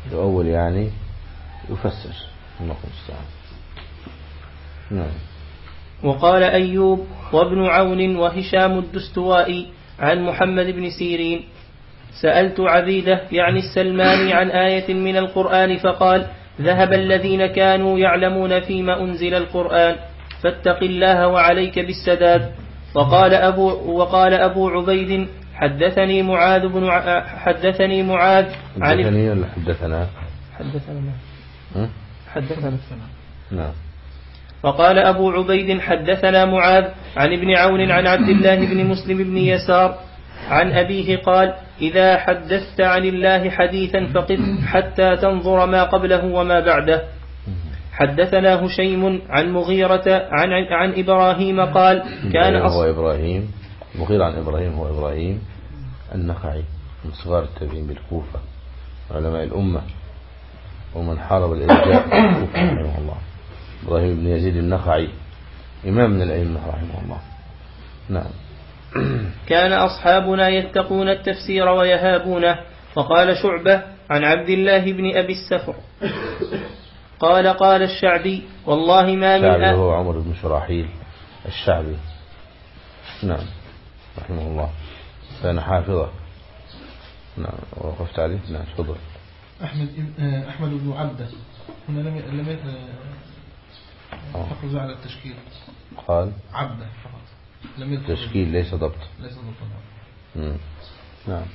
يؤول يعني يفسر. الله المستعان. نعم. وقال أيوب وابن عون وهشام الدستوائي عن محمد بن سيرين: سألت عبيدة يعني السلماني عن آية من القرآن فقال: ذهب الذين كانوا يعلمون فيما أنزل القرآن فاتق الله وعليك بالسداد. وقال أبو, وقال أبو عبيد: حدثني معاذ بن ع... حدثني معاذ عن حدثني ولا حدثنا حدثنا م? حدثنا نعم. وقال أبو عبيد: حدثنا معاذ عن ابن عون عن عبد الله بن مسلم بن يسار عن أبيه قال: إذا حدثت عن الله حديثا فقف حتى تنظر ما قبله وما بعده. حدثنا هشيم عن مغيرة عن, عن إبراهيم قال: كان هو إبراهيم مغيرة عن إبراهيم هو إبراهيم النخعي من صغار التابعين بالكوفة، علماء الأمة ومن حارب الإرجاء بالكوفة رحمه الله. إبراهيم بن يزيد النخعي إمام من الأئمة رحمه الله. نعم. كان أصحابنا يتقون التفسير ويهابونه. وقال شعبة عن عبد الله بن أبي السفر قال: قال الشعبي: والله ما من الشعبي هو عمر بن شراحيل الشعبي. نعم رحمه الله، كان حافظة. نعم. وقفت عليه. نعم تفضل. أحمد أحمد بن عبده هنا لم لم يحافظ على التشكيل، قال عبده فقط لم يذكر تشكيل ليس ضبط. ليس ضبط. مم. نعم.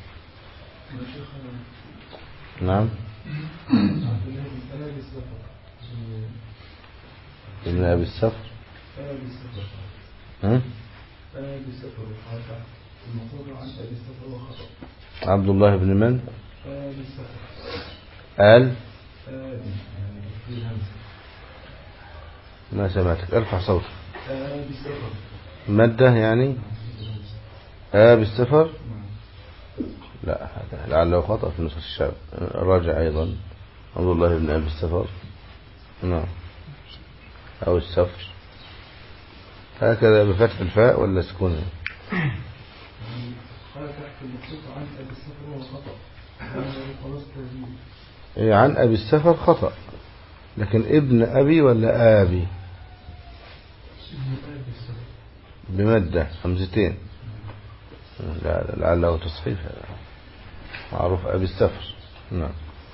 نعم. ابن أبي السفر. عبد الله بن من؟ آل ما سمعتك، ارفع صوتك. مادة يعني آب السفر. لا هذا لعله خطأ في نص الشعب. راجع أيضا عبد الله بن أبي السفر. نعم. أو السفر هكذا بفتح الفاء ولا سكونها؟ إيه عن أبي السفر خطأ، لكن ابن أبي ولا آبي بمادة همزتين لعله تصحيف معروف أبي السفر. نعم.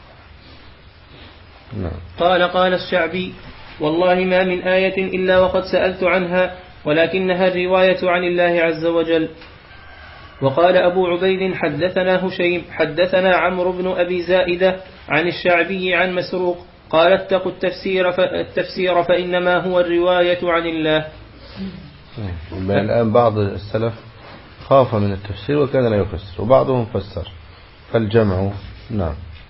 نعم. قال: قال الشعبي: والله ما من آية إلا وقد سألت عنها ولكنها الرواية عن الله عز وجل. وقال أبو عبيد: حدثنا هشيم حدثنا عمرو بن أبي زائدة عن الشعبي عن مسروق قال: اتقوا التفسير, التفسير فإنما هو الرواية عن الله. الآن بعض السلف خاف من التفسير وكان لا يفسر، وبعضهم فسر، فالجمع. نعم.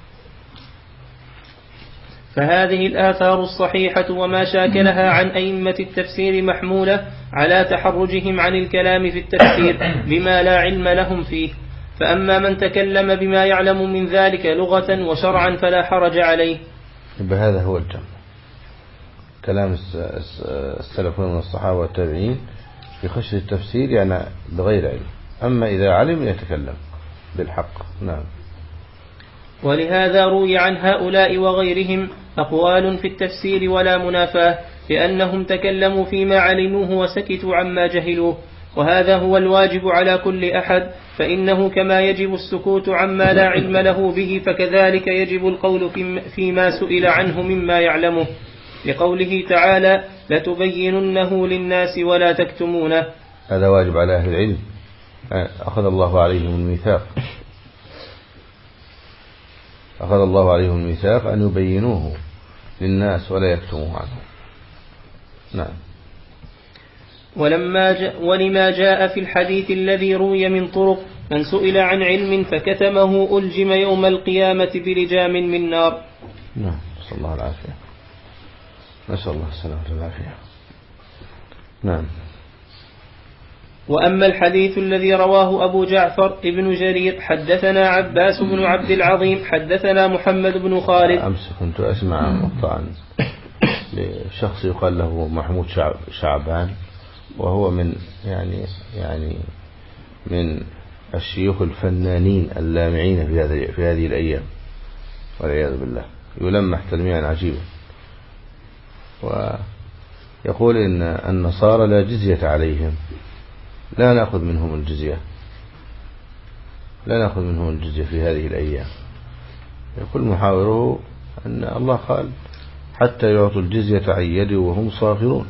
فهذه الآثار الصحيحة وما شاكلها عن أئمة التفسير محمولة على تحرجهم عن الكلام في التفسير بما لا علم لهم فيه. فأما من تكلم بما يعلم من ذلك لغة وشرعا فلا حرج عليه. بهذا هو الجمع، كلام السلفون من الصحابة والتابعين في خشية التفسير يعني بغير علم، أما إذا علم يتكلم بالحق. نعم. ولهذا روي عن هؤلاء وغيرهم أقوال في التفسير ولا منافاة، لأنهم تكلموا فيما علموه وسكتوا عما جهلوه، وهذا هو الواجب على كل أحد، فإنه كما يجب السكوت عما لا علم له به فكذلك يجب القول فيما سئل عنه مما يعلمه، لقوله تعالى: لتبيننه للناس ولا تكتمونه. هذا واجب على أهل العلم، أخذ الله عليهم الميثاق أخذ الله عليهم الميثاق أن يبينوه للناس ولا يكتموه عنه. نعم. ولما جاء ولما جاء في الحديث الذي روي من طرق من سئل عن علم فكتمه ألجم يوم القيامة بلجام من نار. نعم. نسأل الله العافية، نسأل الله السلامة والعافية. نعم. وأما الحديث الذي رواه أبو جعفر ابن جرير حدثنا عباس بن عبد العظيم حدثنا محمد بن خالد. أمس كنت أسمع مقطعا لشخص يقال له محمود شعب شعبان، وهو من يعني يعني من الشيوخ الفنانين اللامعين في هذه في هذه الأيام، والعياذ بالله، يلمح تلميعا عجيبا، ويقول إن النصارى لا جزية عليهم، لا نأخذ منهم الجزية، لا نأخذ منهم الجزية في هذه الأيام. يقول محاوره أن الله قال حتى يعطوا الجزية عن يد وهم صاغرون،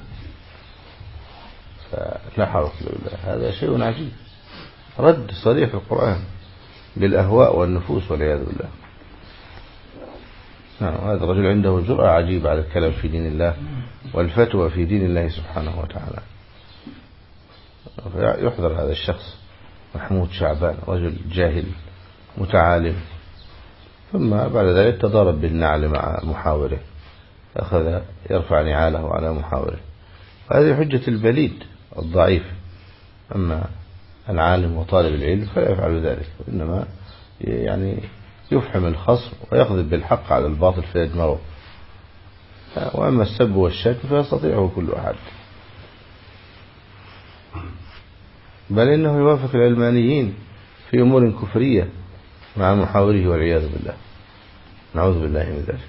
فلا حول ولا قوة، هذا شيء عجيب، رد صريح في القرآن للأهواء والنفوس والعياذ بالله. نعم، هذا الرجل عنده جرأة عجيبة على الكلام في دين الله والفتوى في دين الله سبحانه وتعالى. يحذر هذا الشخص محمود شعبان، رجل جاهل متعالم، ثم بعد ذلك تضارب بالنعل مع محاوره، أخذ يرفع نعاله على محاوره، وهذه حجة البليد الضعيف. أما العالم وطالب العلم فلا يفعل ذلك، إنما يعني يفحم الخصم ويقذف بالحق على الباطل فيدمره. وأما السب والشتم فيستطيعه كل أحد، بل إنه يوافق العلمانيين في أمور كفرية مع محاوره والعياذ بالله، نعوذ بالله من ذلك.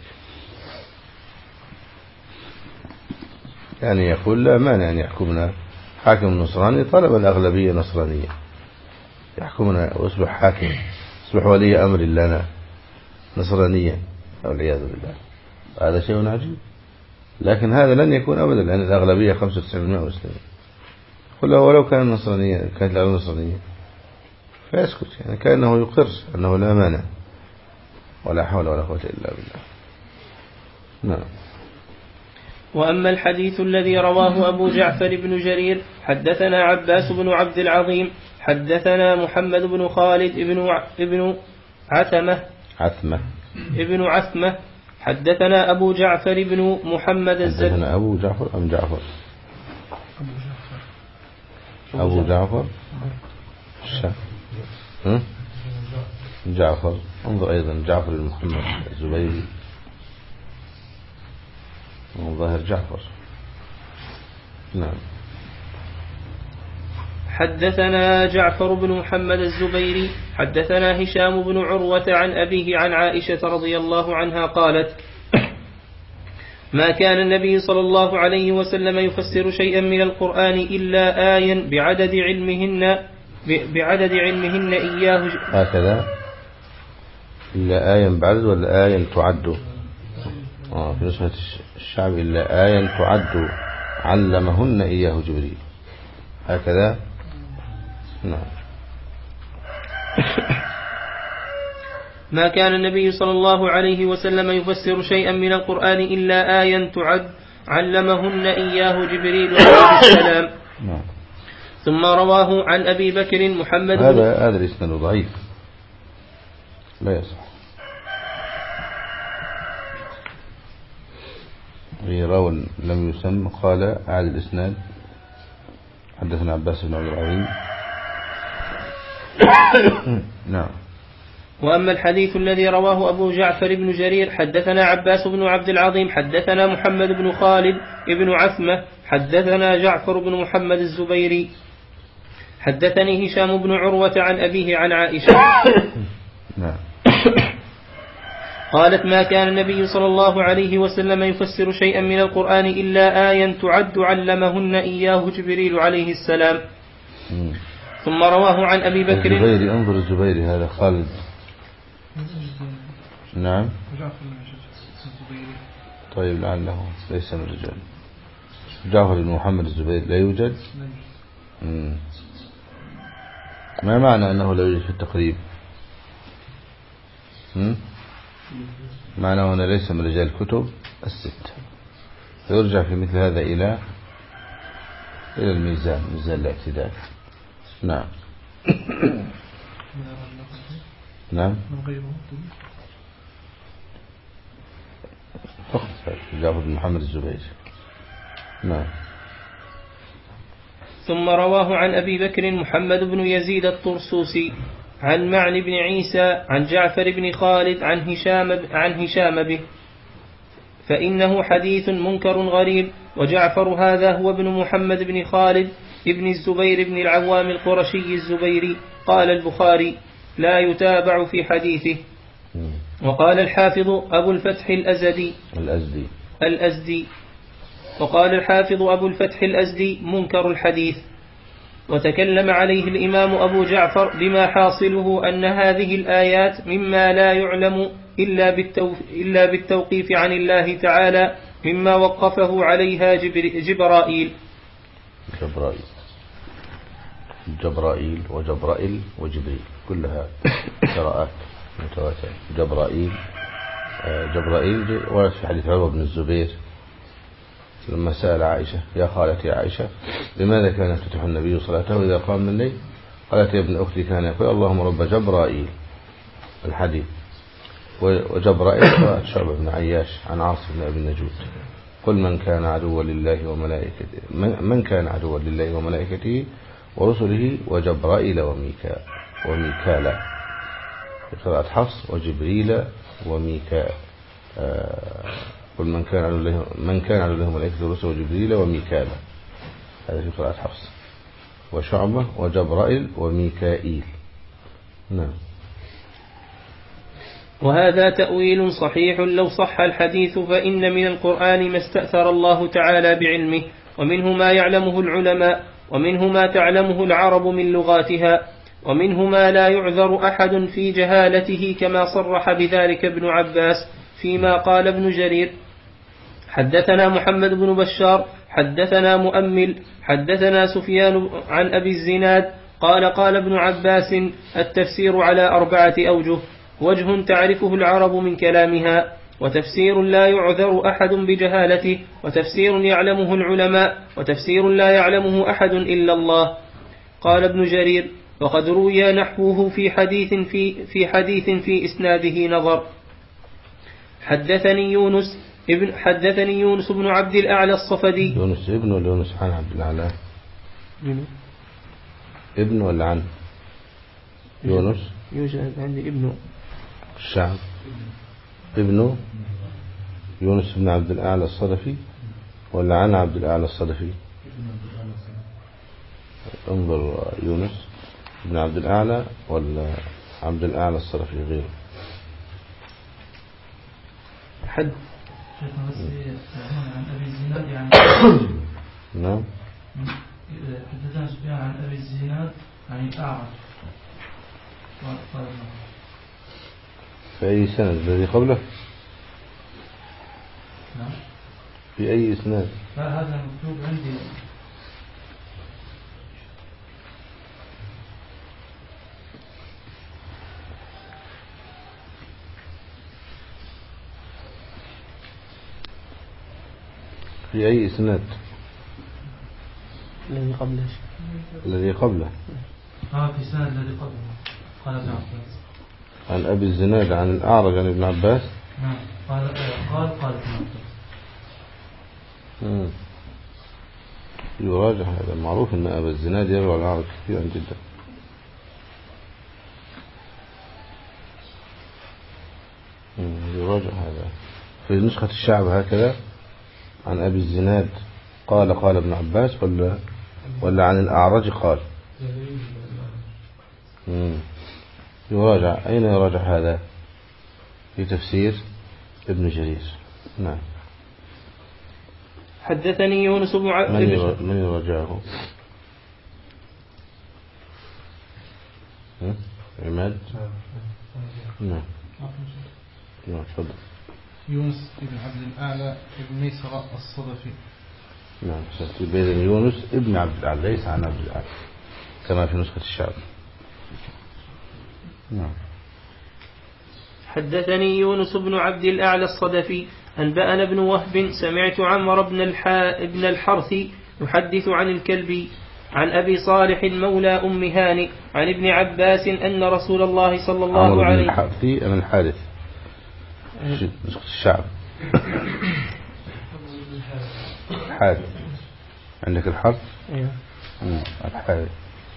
يعني يقول لا مانع أن يحكمنا حاكم نصراني طلب الأغلبية نصرانية، يحكمنا ويصبح حاكم، يصبح ولي أمر لنا نصرانيا والعياذ بالله. هذا شيء عجيب، لكن هذا لن يكون أبدا، لأن الأغلبية خمسة وتسعين بالمئة مسلمين. قل له ولو كان نصرانيا، كانت الأغلبية نصرانية، فيسكت، يعني كأنه يقر أنه لا مانع، ولا حول ولا قوة إلا بالله. نعم. وأما الحديث الذي رواه أبو جعفر بن جرير حدثنا عباس بن عبد العظيم حدثنا محمد بن خالد ابن ابن عثمة عثمة ابن عثمة حدثنا أبو جعفر بن محمد الزبيري. حدثنا أبو جعفر أم جعفر؟ أبو جعفر ها؟ جعفر، انظر أيضا جعفر بن محمد الزبيري، ظاهر جعفر. نعم. حدثنا جعفر بن محمد الزبيري حدثنا هشام بن عروة عن أبيه عن عائشة رضي الله عنها قالت: ما كان النبي صلى الله عليه وسلم يفسر شيئا من القرآن إلا آيا بعدد علمهن بعدد علمهن إياه. هكذا إلا آيا بعدد ولا آيا تعد؟ آه في نسخة الشعب إلا آيا تعد علمهن إياه جبريل، هكذا. نعم. ما كان النبي صلى الله عليه وسلم يفسر شيئا من القرآن إلا آيا تعد علمهن إياه جبريل عليه السلام. نعم. ثم رواه عن أبي بكر محمد هذا هذا الإسناد ضعيف لا يصح، راو لم يسم قال أعد الإسناد حدثنا عباس بن عبد العظيم. نعم. وأما الحديث الذي رواه أبو جعفر بن جرير حدثنا عباس بن عبد العظيم حدثنا محمد بن خالد بن عثمة حدثنا جعفر بن محمد الزبيري حدثني هشام بن عروة عن أبيه عن عائشة نعم. قالت: ما كان النبي صلى الله عليه وسلم يفسر شيئا من القرآن إلا آيا تعد علمهن إياه جبريل عليه السلام. مم. ثم رواه عن أبي بكر. الزبيري، انظر الزبيري هذا خالد. نعم. طيب لعله ليس من الرجال. جعفر بن محمد الزبيري لا يوجد. مم. ما معنى أنه لا يوجد في التقريب؟ مم؟ معنى أنه ليس من رجال الكتب الست، فيرجع في مثل هذا إلى إلى الميزان، ميزان الاعتدال. نعم. نعم. فقط جعفر بن محمد الزبيري. نعم. ثم رواه عن أبي بكر محمد بن يزيد الطرسوسي عن معن بن عيسى عن جعفر بن خالد عن هشام عن هشام به، فإنه حديث منكر غريب. وجعفر هذا هو ابن محمد بن خالد ابن الزبير بن العوام القرشي الزبيري. قال البخاري: لا يتابع في حديثه. وقال الحافظ أبو الفتح الأزدي الأزدي الأزدي وقال الحافظ أبو الفتح الأزدي منكر الحديث. وتكلم عليه الإمام أبو جعفر بما حاصله أن هذه الآيات مما لا يعلم إلا, بالتوف إلا بالتوقيف عن الله تعالى مما وقفه عليها جبر جبرائيل جبرائيل جبرائيل وجبرائيل وجبريل كلها قراءات متواترة. جبرائيل جبرائيل ورد في حديث عروة بن الزبير لما سأل عائشة يا خالتي عائشة لماذا كان يفتتح النبي صلاته إذا قام من الليل؟ قالت يا ابن أختي كان يقول اللهم رب جبرائيل الحديث. وجبرائيل قرأت شعبة بن عياش عن عاصم بن أبي النجود قل من كان عدوا لله وملائكته من كان عدوا لله وملائكته ورسله وجبرائيل وميكا وميكالا قراءة حفص وجبريل وميكا قل من كان عدوا لله من كان عدوا لله وملائكته ورسله وجبريل وميكالا هذا في قراءة حفص وشعبة وجبرائيل وميكائيل. نعم. وهذا تأويل صحيح لو صح الحديث فإن من القرآن ما استأثر الله تعالى بعلمه ومنه ما يعلمه العلماء ومنه ما تعلمه العرب من لغاتها ومنه ما لا يعذر أحد في جهالته كما صرح بذلك ابن عباس فيما قال ابن جرير حدثنا محمد بن بشار حدثنا مؤمل حدثنا سفيان عن أبي الزناد قال قال ابن عباس التفسير على أربعة أوجه وجه تعرفه العرب من كلامها وتفسير لا يعذر أحد بجهالته وتفسير يعلمه العلماء وتفسير لا يعلمه أحد إلا الله. قال ابن جرير وقد روي نحوه في حديث في, في حديث في إسناده نظر. حدثني يونس ابن حدثني يونس بن عبد الأعلى الصفدي. يونس ابن ولا يونس عن عبد الأعلى؟ ابن ولا عن؟ يونس يوجد عندي ابن الشعب ابنه يونس بن عبد الأعلى الصدفي ولا عن عبد الأعلى الصدفي؟ انظر يونس بن عبد الأعلى ولا عبد الأعلى الصدفي غيره؟ حد عن أبي الزناد يعني نعم حدثنا سفيان عن أبي الزناد عن الأعرج. في أي سند الذي قبله؟ نعم. في أي إسناد؟ لا هذا مكتوب عندي. في أي إسناد؟ الذي قبله. الذي قبله. اه في السند الذي قبله قال ابن عباس عن أبي الزناد عن الأعرج عن ابن عباس. نعم قال قال قال ابن عباس. امم يراجع هذا معروف أن أبا الزناد يروي عن الأعرج كثيرا جدا. يراجع هذا في نسخة الشعب هكذا عن أبي الزناد قال قال ابن عباس ولا ولا عن الأعرج قال. امم يراجع. أين يراجع هذا؟ في تفسير ابن جرير. نعم. حدثني يونس بن عبد من, من يراجعه؟ عماد. نعم نعم تفضل. يونس بن عبد الأعلى ابن ميسرة الصدفي. نعم بين يونس ابن عبد الأعلى ليس عن عبد الأعلى كما في نسخة الشعب. نعم. حدثني يونس بن عبد الأعلى الصدفي أنبأنا ابن وهب سمعت عمرو بن الحا ابن الحرث يحدث عن الكلبي عن أبي صالح مولى أم هانئ عن ابن عباس أن رسول الله صلى الله عليه وسلم عمرو بن الحارث نسخة الشعب الحارث عندك الحرف. أيوة. الحارث.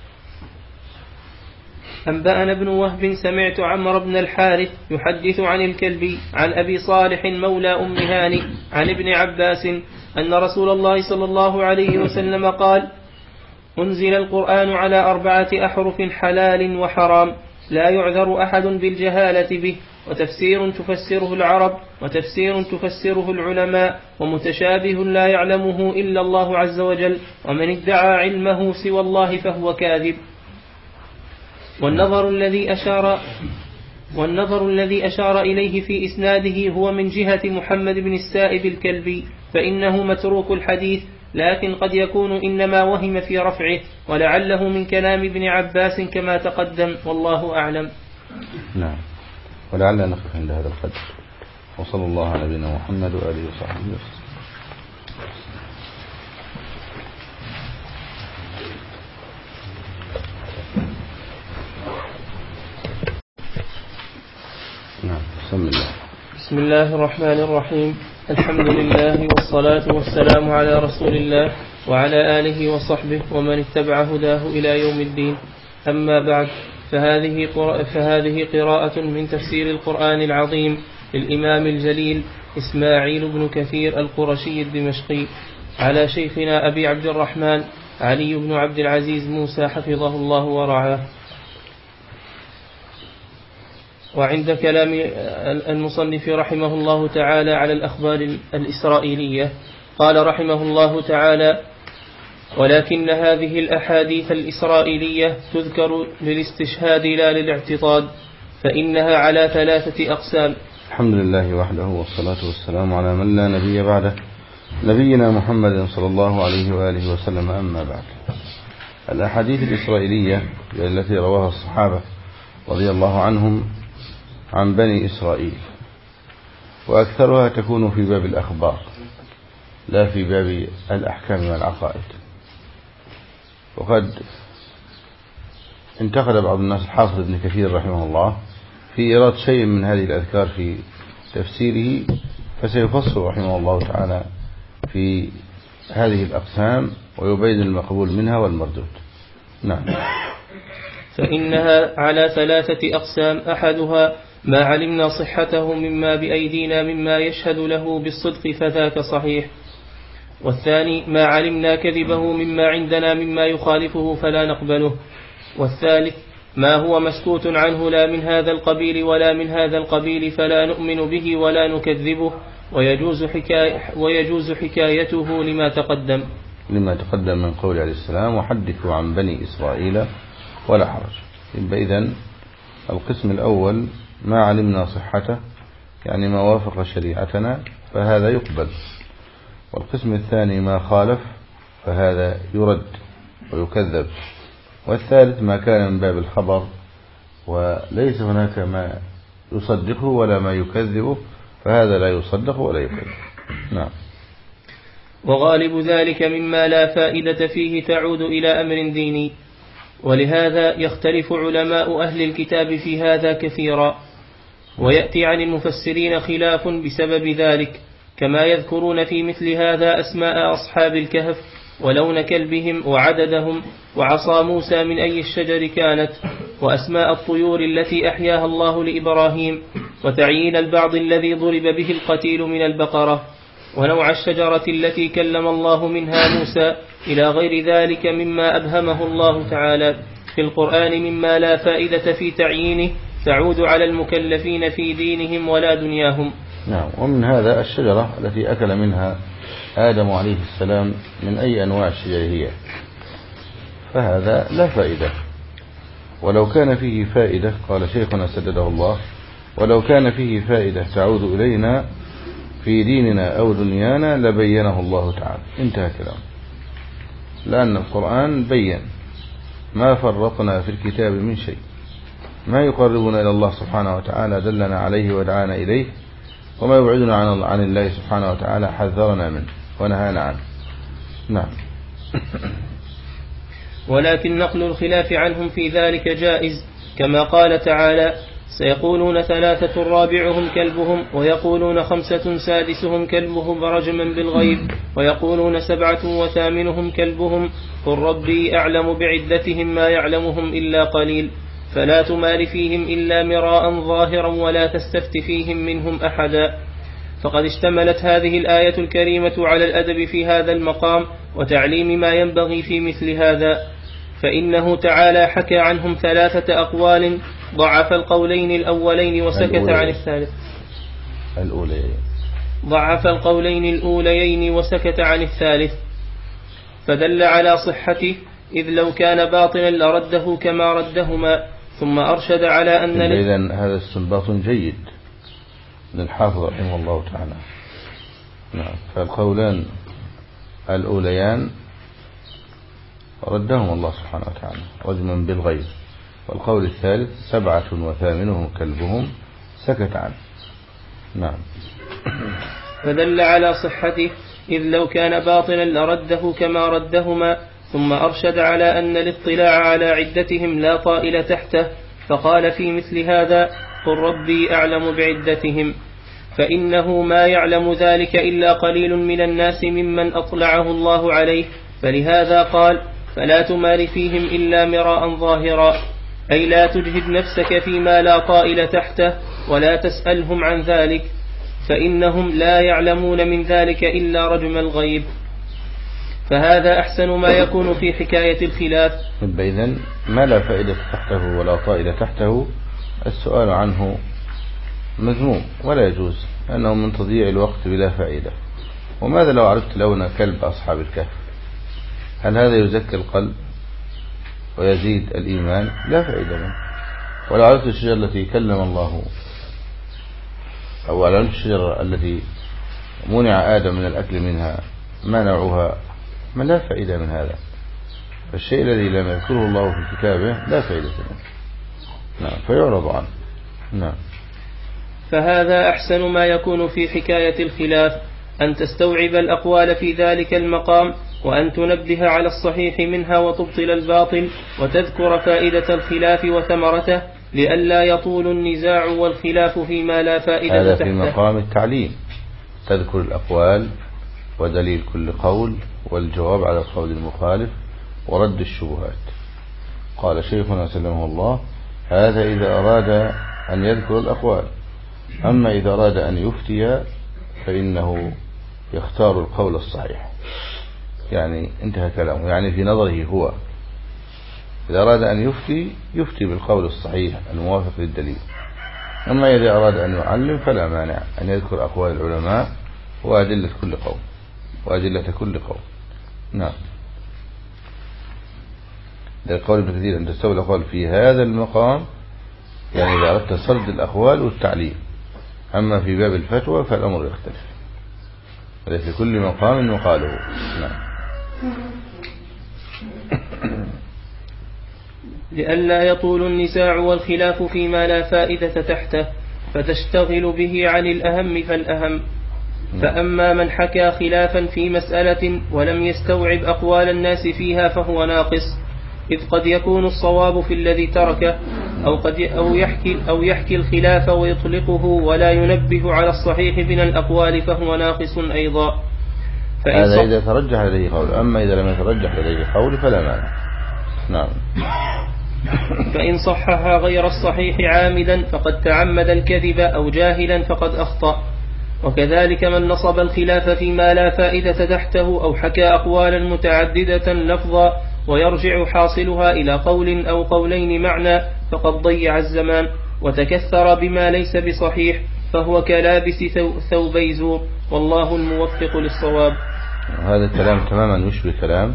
أنبأنا ابن وهب سمعت عمرو بن الحارث يحدث عن الكلبي عن أبي صالح مولى أم هانئ عن ابن عباس أن رسول الله صلى الله عليه وسلم قال أنزل القرآن على أربعة أحرف حلال وحرام لا يعذر أحد بالجهالة به، وتفسير تفسره العرب وتفسير تفسره العلماء، ومتشابه لا يعلمه إلا الله عز وجل، ومن ادعى علمه سوى الله فهو كاذب. والنظر الذي أشار والنظر الذي أشار إليه في إسناده هو من جهة محمد بن السائب الكلبي، فإنه متروك الحديث، لكن قد يكون إنما وهم في رفعه، ولعله من كلام ابن عباس كما تقدم، والله أعلم. نعم، ولعلنا نقف عند هذا القدر، وصلى الله على نبينا محمد وآله وصحبه وسلم. نعم، بسم الله. بسم الله الرحمن الرحيم. الحمد لله والصلاة والسلام على رسول الله وعلى آله وصحبه ومن اتبع هداه إلى يوم الدين. أما بعد، فهذه, فهذه قراءة من تفسير القرآن العظيم للإمام الجليل إسماعيل بن كثير القرشي الدمشقي على شيخنا أبي عبد الرحمن علي بن عبد العزيز موسى حفظه الله ورعاه. وعند كلام المصنف رحمه الله تعالى على الأخبار الإسرائيلية، قال رحمه الله تعالى: ولكن هذه الأحاديث الإسرائيلية تذكر للاستشهاد لا للاعتقاد، فإنها على ثلاثة أقسام. الحمد لله وحده، والصلاة والسلام على من لا نبي بعده، نبينا محمد صلى الله عليه وآله وسلم. أما بعد، الأحاديث الإسرائيلية التي رواها الصحابة رضي الله عنهم عن بني إسرائيل، وأكثرها تكون في باب الأخبار لا في باب الأحكام والعقائد. وقد انتقد بعض الناس الحافظ ابن كثير رحمه الله في إيراد شيء من هذه الأذكار في تفسيره، فسيفصل رحمه الله تعالى في هذه الأقسام ويبين المقبول منها والمردود. نعم. فإنها على ثلاثة أقسام: أحدها ما علمنا صحته مما بأيدينا مما يشهد له بالصدق فذاك صحيح، والثاني ما علمنا كذبه مما عندنا مما يخالفه فلا نقبله، والثالث ما هو مسكوت عنه لا من هذا القبيل ولا من هذا القبيل فلا نؤمن به ولا نكذبه، ويجوز, حكاية ويجوز حكايته لما تقدم لما تقدم من قول عليه السلام: وحدثوا عن بني إسرائيل ولا حرج. يبقى إذن القسم الأول ما علمنا صحته، يعني ما وافق شريعتنا فهذا يقبل، والقسم الثاني ما خالف فهذا يرد ويكذب، والثالث ما كان من باب الخبر وليس هناك ما يصدقه ولا ما يكذبه فهذا لا يصدق ولا يكذب. نعم. وغالب ذلك مما لا فائدة فيه تعود إلى أمر ديني، ولهذا يختلف علماء أهل الكتاب في هذا كثيرا، ويأتي عن المفسرين خلاف بسبب ذلك، كما يذكرون في مثل هذا أسماء أصحاب الكهف ولون كلبهم وعددهم وعصا موسى من أي الشجر كانت، وأسماء الطيور التي أحياها الله لإبراهيم، وتعيين البعض الذي ضرب به القتيل من البقرة، ونوع الشجرة التي كلم الله منها موسى، إلى غير ذلك مما أبهمه الله تعالى في القرآن مما لا فائدة في تعيينه تعود على المكلفين في دينهم ولا دنياهم. نعم. ومن هذا الشجرة التي أكل منها آدم عليه السلام من أي أنواع الشجر هي، فهذا لا فائدة. ولو كان فيه فائدة، قال شيخنا سدده الله: ولو كان فيه فائدة تعود إلينا في ديننا أو دنيانا لبينه الله تعالى. انتهى كلام. لأن القرآن بين ما فرطنا في الكتاب من شيء، ما يقربنا إلى الله سبحانه وتعالى دلنا عليه ودعانا إليه، وما يبعدنا عن عن الله سبحانه وتعالى حذرنا منه ونهانا عنه. نعم. ولكن نقل الخلاف عنهم في ذلك جائز، كما قال تعالى: سيقولون ثلاثة رابعهم كلبهم، ويقولون خمسة سادسهم كلبهم رجما بالغيب، ويقولون سبعة وثامنهم كلبهم، قل ربي أعلم بعدتهم ما يعلمهم إلا قليل، فلا تمار فيهم إلا مراء ظاهرا ولا تستفت فيهم منهم أحدا. فقد اشتملت هذه الآية الكريمة على الأدب في هذا المقام وتعليم ما ينبغي في مثل هذا، فإنه تعالى حكى عنهم ثلاثة أقوال ضعف القولين الأولين وسكت الأوليين. عن الثالث الأوليين ضعف القولين الأوليين وسكت عن الثالث فدل على صحته، إذ لو كان باطلا لرده كما ردهما، ثم أرشد على أن إذن هذا استنباط جيد للحافظ رحمه الله تعالى. نعم. فالقولان الأوليان ردهم الله سبحانه وتعالى رجما بالغيب، والقول الثالث سبعة وثامنهم كلبهم سكت عنه. نعم. فدل على صحته، إذ لو كان باطلا لرده كما ردهما، ثم أرشد على أن الاطلاع على عدتهم لا طائل تحته، فقال في مثل هذا: قل ربي أعلم بعدتهم، فإنه ما يعلم ذلك إلا قليل من الناس ممن أطلعه الله عليه، فلهذا قال: فلا تمار فيهم إلا مراء ظاهرا، أي لا تجهد نفسك فيما لا طائل تحته، ولا تسألهم عن ذلك، فإنهم لا يعلمون من ذلك إلا رجم الغيب. فهذا أحسن ما يكون في حكاية الخلاف. إذن ما لا فائدة تحته ولا طائل تحته السؤال عنه مذموم ولا يجوز، لأنه من تضييع الوقت بلا فائدة. وماذا لو عرفت لون كلب أصحاب الكهف؟ هل هذا يزكي القلب ويزيد الإيمان؟ لا فائدة منه. ولو عرفت الشجرة التي كلم الله، أو على الشجرة التي منع آدم من الأكل منها ما نوعها؟ ما لا فائدة من هذا. فالشيء الذي لم يذكره الله في كتابه لا فائدة منه. نعم. فيعرض عنه. نعم. فهذا أحسن ما يكون في حكاية الخلاف، أن تستوعب الأقوال في ذلك المقام، وأن تنبه على الصحيح منها وتبطل الباطل، وتذكر فائدة الخلاف وثمرته، لئلا يطول النزاع والخلاف فيما لا فائدة هذا تحته. في مقام التعليم، تذكر الأقوال ودليل كل قول والجواب على القول المخالف ورد الشبهات. قال شيخنا سلمه الله: هذا إذا أراد أن يذكر الأقوال، أما إذا أراد أن يفتي فإنه يختار القول الصحيح. يعني انتهى كلامه، يعني في نظره هو إذا أراد أن يفتي يفتي بالقول الصحيح الموافق للدليل. أما إذا أراد أن يعلم فلا مانع أن يذكر أقوال العلماء وأدلة كل قول وأدلة كل قول. نعم. للقول ابن كثير أن تستوي الأقوال في هذا المقام، يعني إذا أردت سرد الأقوال والتعليم. أما في باب الفتوى فالأمر يختلف، وليس كل مقام مقاله. نعم. لئلا يطول النزاع والخلاف فيما لا فائدة تحته، فتشتغل به عن الأهم فالأهم. فأما من حكى خلافا في مسألة ولم يستوعب أقوال الناس فيها فهو ناقص، إذ قد يكون الصواب في الذي تركه، أو, قد أو, يحكي أو يحكي الخلاف ويطلقه ولا ينبه على الصحيح من الأقوال فهو ناقص أيضا. هذا إذا ترجح لديه قول، أما إذا لم يترجح لديه قول فلا مانع. نعم. فإن صحها غير الصحيح عامدا فقد تعمد الكذب، أو جاهلا فقد أخطأ. وكذلك من نصب الخلاف فيما لا فائدة تحته، أو حكى أقوالا متعددة لفظا ويرجع حاصلها إلى قول أو قولين معنى، فقد ضيع الزمان وتكثر بما ليس بصحيح، فهو كلابس ثوبي زور، والله الموفق للصواب. هذا الكلام تماما يشبه كلام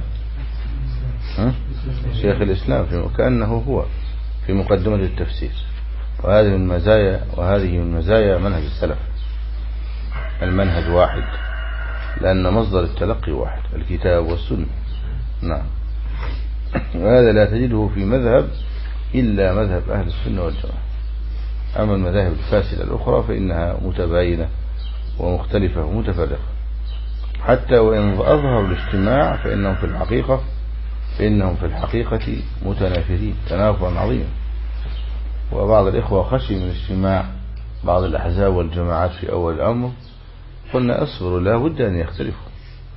شيخ الإسلام في كأنه هو في مقدمة التفسير. وهذه من مزايا وهذه من مزايا منهج السلف، المنهج واحد، لأن مصدر التلقي واحد، الكتاب والسنة. نعم. وهذا لا تجده في مذهب إلا مذهب أهل السنة والجماعة. أما المذاهب الفاسدة الأخرى فإنها متباينة ومختلفة ومتفرقة، حتى وإن أظهروا الاجتماع فإنهم في الحقيقة فإنهم في الحقيقة متنافرين تنافرا عظيما. وبعض الإخوة خشي من اجتماع بعض الأحزاب والجماعات في أول الأمر، قلنا اصبروا، لا بد أن يختلفوا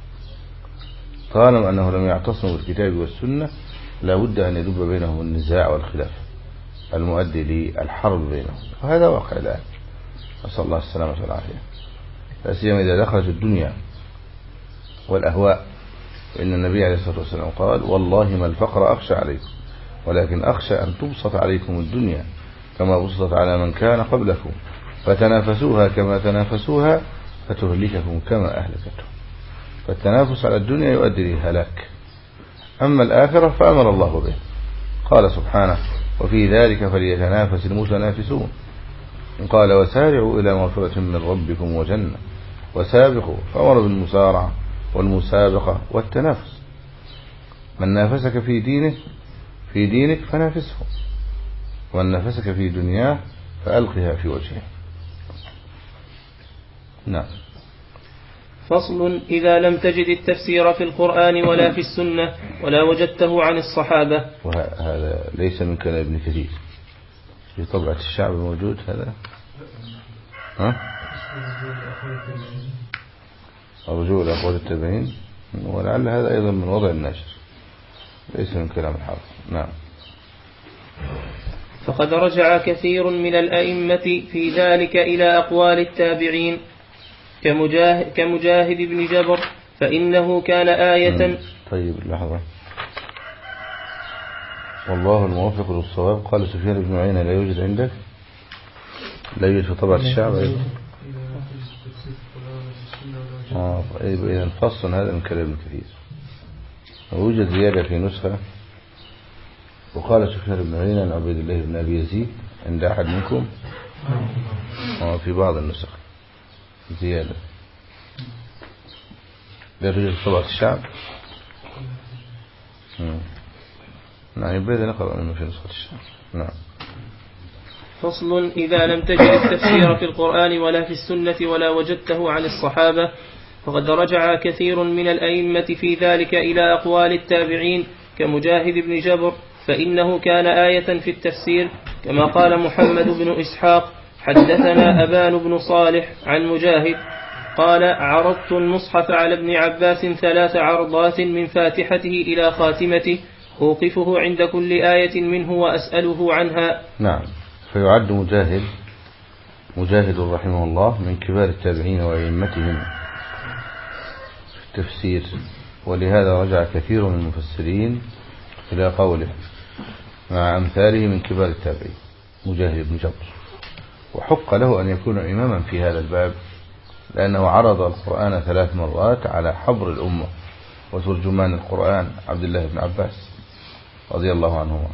طالما أنه لم يعتصموا بالكتاب والسنة، لا بد أن يدب بينهم النزاع والخلاف المؤدي للحرب بينهم، وهذا واقع الآن، نسأل الله السلامة والعافية. لا سيما إذا دخلت الدنيا والأهواء، وإن النبي عليه الصلاة والسلام قال: والله ما الفقر أخشى عليكم، ولكن أخشى أن تبسط عليكم الدنيا كما بسطت على من كان قبلكم فتنافسوها كما تنافسوها فتهلككم كما أهلكتهم. فالتنافس على الدنيا يؤدي للهلاك، أما الآخرة فأمر الله به، قال سبحانه وفي ذلك فليتنافس المتنافسون، قال وسارعوا إلى مغفرة من ربكم وجنة وسابقوا، فأمر بالمسارعة والمسابقة والتنافس. من نافسك في دينه في دينك فنافسه، ومن نافسك في دنياه فألقها في وجهه. نعم. فصل: إذا لم تجد التفسير في القرآن ولا في السنة ولا وجدته عن الصحابة. وهذا ليس من كلام ابن كثير، في طبعة الشعب موجود هذا. ها؟ رجوع لأقوال التابعين، ولعل هذا أيضا من وضع الناشر، ليس من كلام الحافظ. نعم. فقد رجع كثير من الأئمة في ذلك إلى أقوال التابعين كمجاهد, كمجاهد بن جبر، فإنه كان آية. طيب لحظة. والله الموفق للصواب. قال سفيان بن عيينة لا يوجد عندك؟ لا يوجد في طبعة الشعب أيضا. آه طيب إذا فصل هذا من كلام كثير. ويوجد زيادة في نسخة، وقال سفيان بن عيينة عن عبيد الله بن أبي يزيد عند أحد منكم. آه في بعض النسخ زيادة لا توجد في طبعة الشعب. نعم يبقى نقرأ من في نسخة الشعب. نعم. فصل: إذا لم تجد التفسير في القرآن ولا في السنة ولا وجدته عن الصحابة، فقد رجع كثير من الأئمة في ذلك إلى أقوال التابعين كمجاهد بن جبر، فإنه كان آية في التفسير، كما قال محمد بن إسحاق حدثنا أبان بن صالح عن مجاهد قال: عرضت المصحف على ابن عباس ثلاث عرضات من فاتحته إلى خاتمته، أوقفه عند كل آية منه وأسأله عنها. نعم. فيعد مجاهد مجاهد رحمه الله من كبار التابعين وأئمتهم في التفسير، ولهذا رجع كثير من المفسرين إلى قوله مع أمثاله من كبار التابعين مجاهد بن جبر، وحق له أن يكون إماما في هذا الباب، لأنه عرض القرآن ثلاث مرات على حبر الأمة وترجمان القرآن عبد الله بن عباس رضي الله عنهما.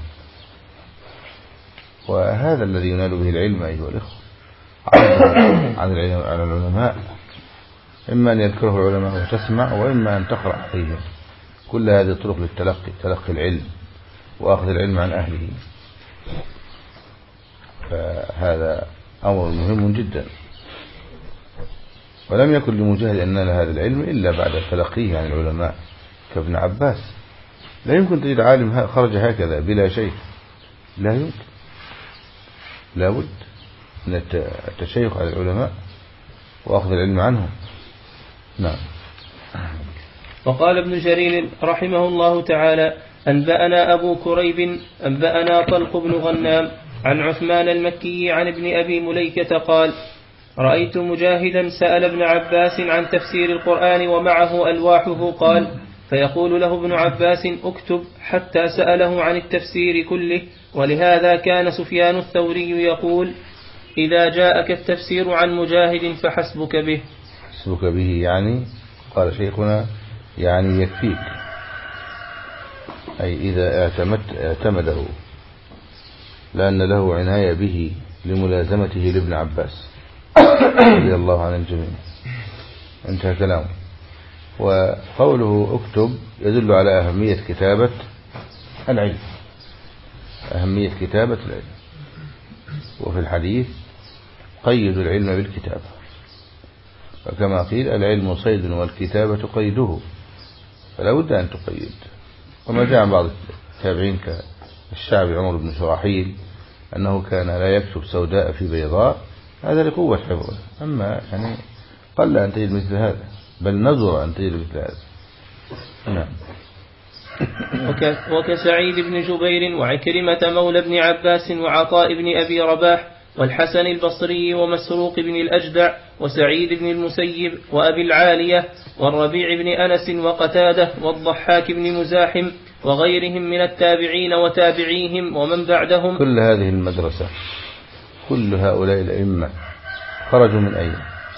وهذا الذي ينال به العلم أيها الإخوة، عن العلماء، إما أن يذكره العلماء وتسمع، وإما أن تقرأ عليهم. كل هذه طرق للتلقي، تلقي العلم وأخذ العلم عن أهله، فهذا أمر مهم جدا. ولم يكن لمجاهد أن نال هذا العلم إلا بعد تلقيه عن العلماء كابن عباس. لا يمكن تجد عالم خرج هكذا بلا شيء، لا يمكن، لا بد من التشيخ على العلماء وأخذ العلم عنهم. نعم. وقال ابن جرير رحمه الله تعالى: أنبأنا أبو كريب أنبأنا طلق بن غنام عن عثمان المكي عن ابن أبي مليكة قال: رأيت مجاهدا سأل ابن عباس عن تفسير القرآن ومعه ألواحه، قال: فيقول له ابن عباس: اكتب، حتى سأله عن التفسير كله. ولهذا كان سفيان الثوري يقول: إذا جاءك التفسير عن مجاهد فحسبك به. حسبك به يعني قال شيخنا يعني يكفيك، أي إذا اعتمدت اعتمده، لأن له عناية به لملازمته لابن عباس رضي الله عن الجميع. انتهى كلامه. وقوله اكتب يدل على أهمية كتابة العلم، أهمية كتابة العلم. وفي الحديث قيد العلم بالكتابة، فكما قيل العلم صيد والكتابة قيده، فلا بد أن تقيد. وما جاء عن بعض التابعين كالشعبي عمر بن شراحيل أنه كان لا يكتب سوداء في بيضاء، هذا لقوة حفظه. أما يعني قل أن تجد مثل هذا، بل نظر أن تجد مثل هذا. نعم. وكسعيد بن جبير وعكرمة مولى بن عباس وعطاء بن أبي رباح والحسن البصري ومسروق بن الأجدع وسعيد بن المسيب وأبي العالية والربيع بن أنس وقتادة والضحاك بن مزاحم وغيرهم من التابعين وتابعيهم ومن بعدهم. كل هذه المدرسة كل هؤلاء الأئمة خرجوا من أين؟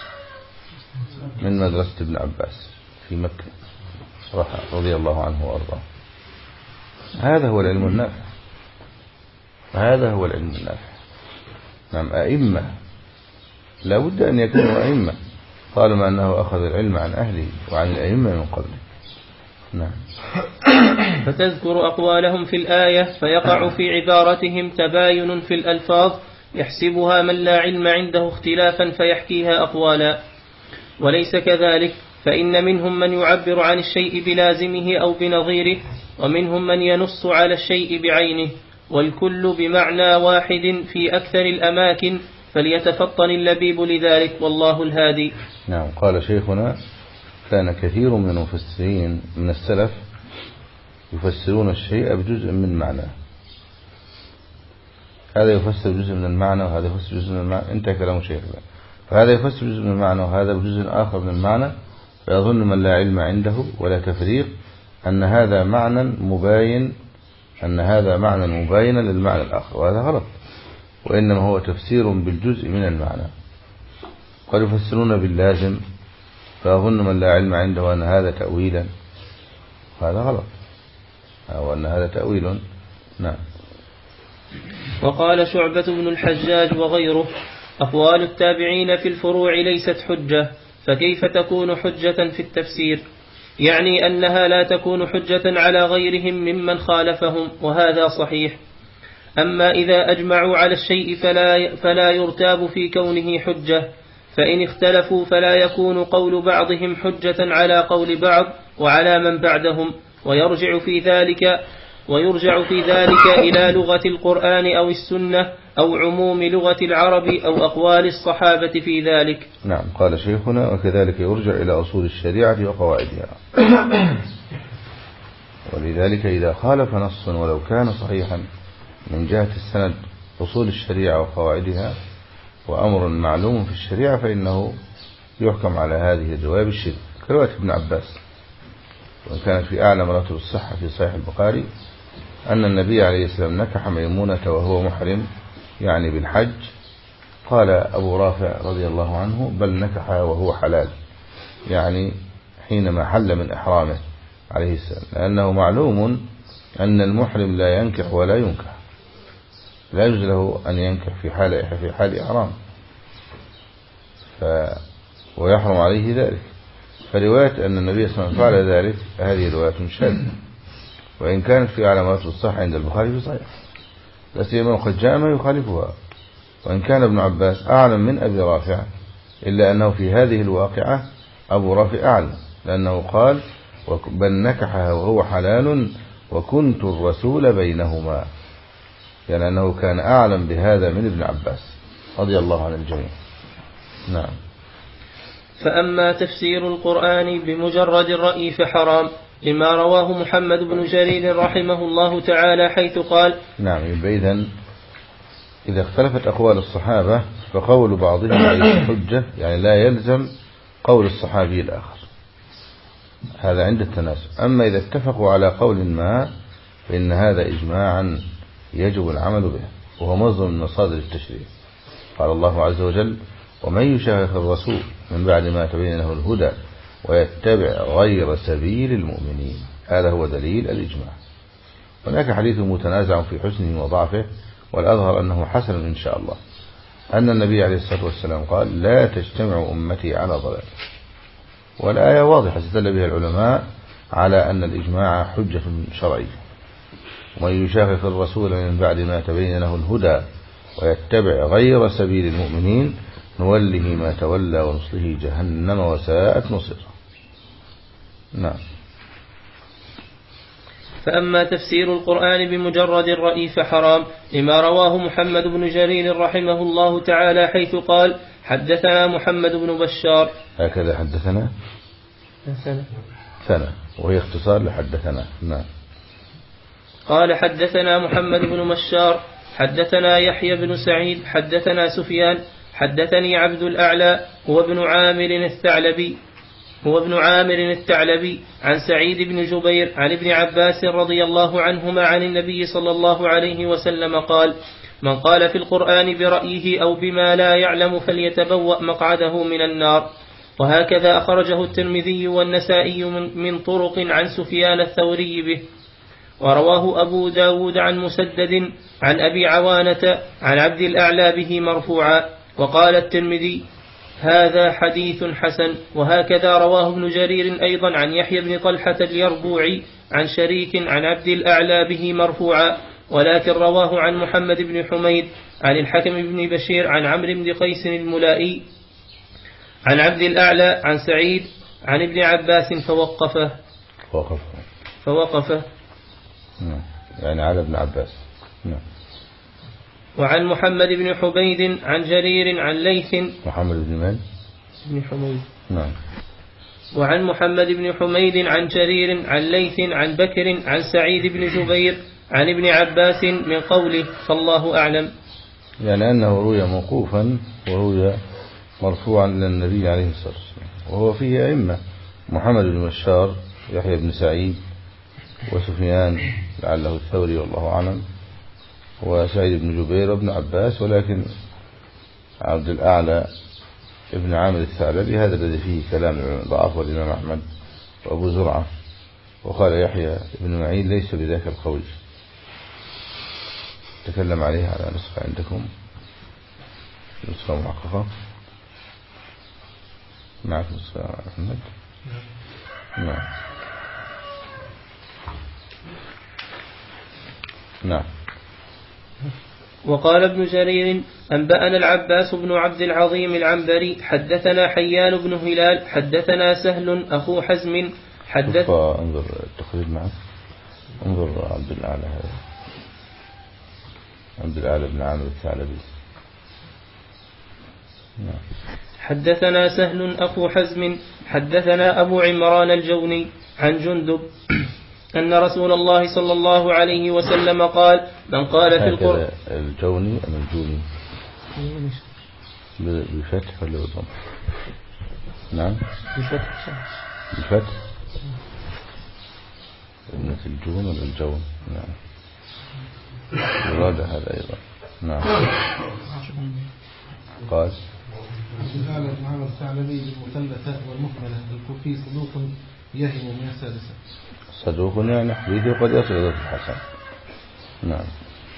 من مدرسة ابن عباس في مكة رضي الله عنه وأرضاه. هذا هو العلم النافع، هذا هو العلم النافع. نعم، أئمة لا بد أن يكونوا أئمة، طالما أنه أخذ العلم عن أهله وعن الأئمة من قبله. نعم. فتذكر أقوالهم في الآية فيقع في عبارتهم تباين في الألفاظ يحسبها من لا علم عنده اختلافا فيحكيها أقوالا، وليس كذلك، فإن منهم من يعبر عن الشيء بلازمه أو بنظيره، ومنهم من ينص على الشيء بعينه، والكل بمعنى واحد في أكثر الأماكن، فليتفطن اللبيب لذلك، والله الهادي. نعم. قال شيخنا: كان كثير من المفسرين من السلف يفسرون الشيء بجزء من معناه، هذا يفسر جزء من المعنى وهذا يفسر جزء من المعنى، انتهى كلام شيخنا. فهذا يفسر جزء من المعنى وهذا بجزء آخر من المعنى، فيظن من لا علم عنده ولا تفريق أن هذا معنى مباين أن هذا معنى مباينا للمعنى الآخر، وهذا غلط، وإنما هو تفسير بالجزء من المعنى. قد يفسرون باللازم فيظن من لا علم عنده أن هذا تأويلا، هذا غلط، أو أن هذا تأويل. نعم. وقال شعبة بن الحجاج وغيره: أقوال التابعين في الفروع ليست حجة، فكيف تكون حجة في التفسير؟ يعني أنها لا تكون حجة على غيرهم ممن خالفهم، وهذا صحيح. أما إذا أجمعوا على الشيء فلا, فلا يرتاب في كونه حجة، فإن اختلفوا فلا يكون قول بعضهم حجة على قول بعض وعلى من بعدهم، ويرجع في ذلك ويرجع في ذلك إلى لغة القرآن أو السنة أو عموم لغة العرب أو أقوال الصحابة في ذلك. نعم. قال شيخنا: وكذلك يرجع إلى أصول الشريعة وقواعدها. ولذلك إذا خالف نص ولو كان صحيحا من جهة السند أصول الشريعة وقواعدها وأمر معلوم في الشريعة، فإنه يحكم على هذه الرواية بالشذ، كرواية ابن عباس، وإن كانت في أعلى مراتب الصحة في صحيح البخاري أن النبي عليه السلام نكح ميمونة وهو محرم، يعني بالحج. قال أبو رافع رضي الله عنه: بل نكحها وهو حلال، يعني حينما حل من إحرامه عليه السلام، لأنه معلوم أن المحرم لا ينكح ولا ينكح، لا يجوز له أن ينكح في حال في حال إحرام، ف ويحرم عليه ذلك. فرواية أن النبي صلى الله عليه وسلم فعل ذلك هذه رواية شاذة، وإن كانت في علامات الصحة عند البخاري في صحيح، لا سيما وقد جاء ما يخالفها. وإن كان ابن عباس أعلم من أبي رافع، إلا أنه في هذه الواقعة أبو رافع أعلم، لأنه قال: بل نكحها وهو حلال وكنت الرسول بينهما، يعني أنه كان أعلم بهذا من ابن عباس رضي الله عن الجميع. نعم. فأما تفسير القرآن بمجرد الرأي فحرام، لما رواه محمد بن جرير رحمه الله تعالى حيث قال. نعم. إذن إذا اختلفت أقوال الصحابة فقول بعضهم ليس حجة، يعني لا يلزم قول الصحابي الآخر، هذا عند التناسب. أما إذا اتفقوا على قول ما فإن هذا إجماعا يجب العمل به، وهو مصدر من مصادر التشريع. قال الله عز وجل: ومن يشاقق الرسول من بعد ما تبين له الهدى ويتبع غير سبيل المؤمنين، هذا هو دليل الإجماع. هناك حديث متنازع في حسنه وضعفه، والأظهر أنه حسن إن شاء الله، أن النبي عليه الصلاة والسلام قال: لا تجتمع أمتي على ضلال. والآية واضحة استدل بها العلماء على أن الإجماع حجة شرعية. ومن يشاقق الرسول من بعد ما تبين له الهدى ويتبع غير سبيل المؤمنين نوله ما تولى ونصله جهنم وساءت مصيرا. نعم. فأما تفسير القرآن بمجرد الرأي فحرام، لما رواه محمد بن جرير رحمه الله تعالى حيث قال: حدثنا محمد بن بشار. هكذا حدثنا سنة سنة وهي اختصار لحدثنا. نعم. قال: حدثنا محمد بن بشار حدثنا يحيى بن سعيد حدثنا سفيان حدثني عبد الأعلى هو ابن عامر الثعلبي هو ابن عامر الثعلبي عن سعيد بن جبير عن ابن عباس رضي الله عنهما عن النبي صلى الله عليه وسلم قال: من قال في القرآن برأيه أو بما لا يعلم فليتبوأ مقعده من النار. وهكذا أخرجه الترمذي والنسائي من طرق عن سفيان الثوري به. ورواه أبو داود عن مسدد عن أبي عوانة عن عبد الأعلى به مرفوعا. وقال الترمذي هذا حديث حسن. وهكذا رواه ابن جرير أيضا عن يحيى بن طلحة اليربوعي عن شريك عن عبد الأعلى به مرفوعا، ولكن رواه عن محمد بن حميد عن الحكم بن بشير عن عمرو بن قيس الملائي عن عبد الأعلى عن سعيد عن ابن عباس فوقفه فوقفه فوقفه يعني على ابن عباس. نعم. وعن محمد بن حميد عن جرير عن ليث محمد بن من؟ بن حميد. نعم. وعن محمد بن حميد عن جرير عن ليث عن بكر عن سعيد بن جبير عن ابن عباس من قوله فالله أعلم، يعني أنه روي موقوفا وروي مرفوعا إلى النبي عليه الصلاة والسلام، وهو فيه أئمة: محمد بن بشار، يحيى بن سعيد، وسفيان لعله الثوري والله أعلم، وسعيد بن جبير وابن عباس، ولكن عبد الأعلى ابن عامر الثعلبي هذا الذي فيه كلام ضعف الإمام أحمد وأبو زرعة. وقال يحيى بن معين ليس بذاك القوي، تكلم عليه على نسخة عندكم، نسخة محققة معك نسخة أحمد. نعم نعم. وقال ابن جرير أنبأنا العباس بن عبد العظيم العنبري حدثنا حيان بن هلال حدثنا سهل أخو حزم حدث. انظر التقريب معك، انظر عبد الأعلى هذا، عبد الأعلى بن عامر الثعلبي. نعم. حدثنا سهل أخو حزم حدثنا أبو عمران الجوني عن جندب أن رسول الله صلى الله عليه وسلم قال من قال في القرآن. الجوني أم الجوني؟ بالفتح ولا بالضم؟ نعم بالفتح. بالفتح. ابنة الجون ولا الجون؟ نعم. الرادة هذا أيضا. نعم. قال عبد الأعلى بن عامر الثعلبي المثلثة والمكملة الكوفي صدوق يهم من السادسة. صدوق يعني حديثه قد يصل إلى الحسن. نعم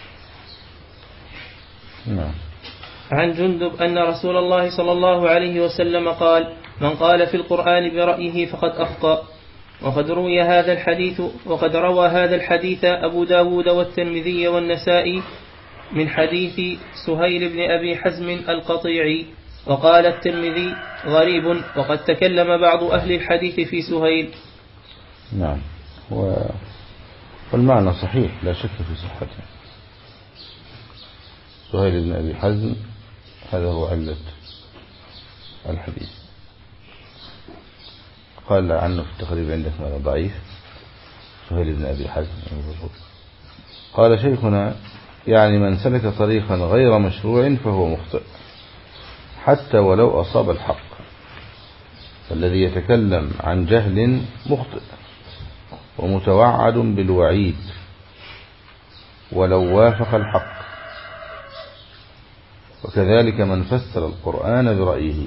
نعم. عن جندب أن رسول الله صلى الله عليه وسلم قال من قال في القرآن برأيه فقد أخطأ. وقد روي هذا الحديث وقد روى هذا الحديث أبو داود والترمذي والنسائي من حديث سهيل بن أبي حزم القطيعي. وقال الترمذي غريب، وقد تكلم بعض أهل الحديث في سهيل. نعم. والمعنى صحيح لا شك في صحته. سهيل بن أبي حزم هذا هو علة الحديث. قال عنه في التقريب عندك ماذا؟ ضعيف. سهيل بن أبي حزم. قال شيخنا يعني من سلك طريقا غير مشروع فهو مخطئ حتى ولو أصاب الحق، فالذي يتكلم عن جهل مخطئ ومتوعد بالوعيد ولو وافق الحق. وكذلك من فسر القرآن برأيه.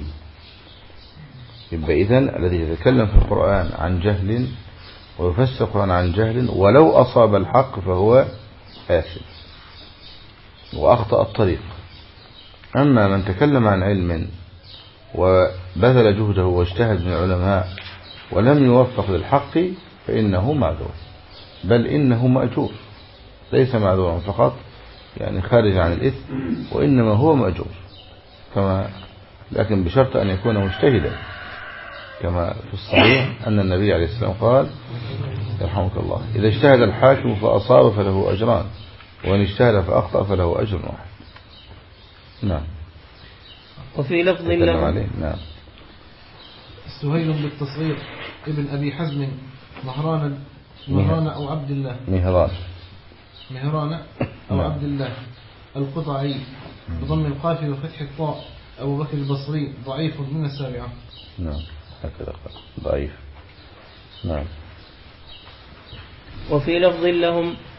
يبقى إذن الذي يتكلم في القرآن عن جهل ويفسر القرآن عن جهل ولو أصاب الحق فهو آثم وأخطأ الطريق. أما من تكلم عن علم وبذل جهده واجتهد من العلماء ولم يوفق للحق فإنه معذور، بل إنه مأجور، ليس معذورا فقط يعني خارج عن الإثم، وإنما هو مأجور كما، لكن بشرط أن يكون مجتهدا، كما في الصحيح أن النبي عليه السلام قال يرحمك الله إذا اجتهد الحاكم فأصاب فله أجران، وإن اجتهد فأخطأ فله أجر واحد. نعم. وفي لفظ له نعم. سهيل بالتصغير ابن أبي حزم مهران مهران أو عبد الله مهران مهران أو عبد الله القطعي بضم القاف وفتح الطاء أبو بكر البصري ضعيف من السابعة. نعم هكذا ضعيف. نعم. وفي لفظ لهم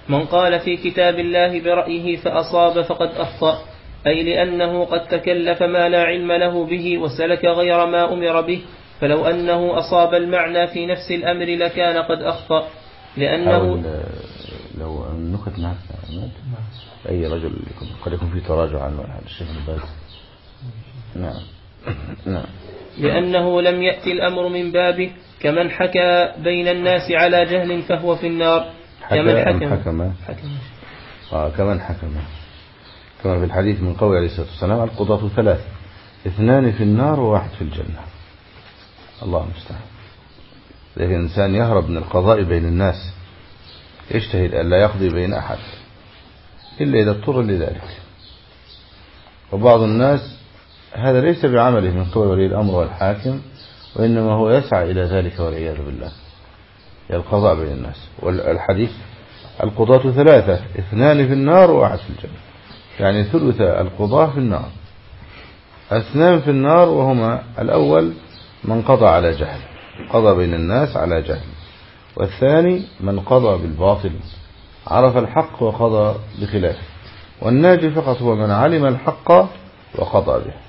من قال في كتاب الله برأيه فأصاب فقد أخطأ، أي لأنه قد تكلف ما لا علم له به وسلك غير ما أمر به، فلو أنه أصاب المعنى في نفس الأمر لكان قد أخطأ، لأنه لو نكت معك أي رجل قد يكون في تراجع عن الشيخ الباز. نعم نعم. لأنه لم يأتي الأمر من بابه، كمن حكى بين الناس على جهل فهو في النار. كمن حكم حكم آه كمن حكم كما في الحديث من قول عليه الصلاة والسلام القضاة ثلاث، اثنان في النار وواحد في الجنة. الله المستعان. لكن الإنسان يهرب من القضاء بين الناس، يجتهد أن لا يقضي بين أحد إلا إذا اضطر لذلك. وبعض الناس هذا ليس بعمله من قبل ولي الأمر والحاكم، وإنما هو يسعى إلى ذلك والعياذ بالله، القضاء بين الناس. والحديث القضاة ثلاثة، اثنان في النار وواحد في الجنة، يعني ثلث القضاة في النار. اثنان في النار وهما الأول من قضى على جهل، قضى بين الناس على جهل، والثاني من قضى بالباطل عرف الحق وقضى بخلافه. والناجي فقط هو من علم الحق وقضى به.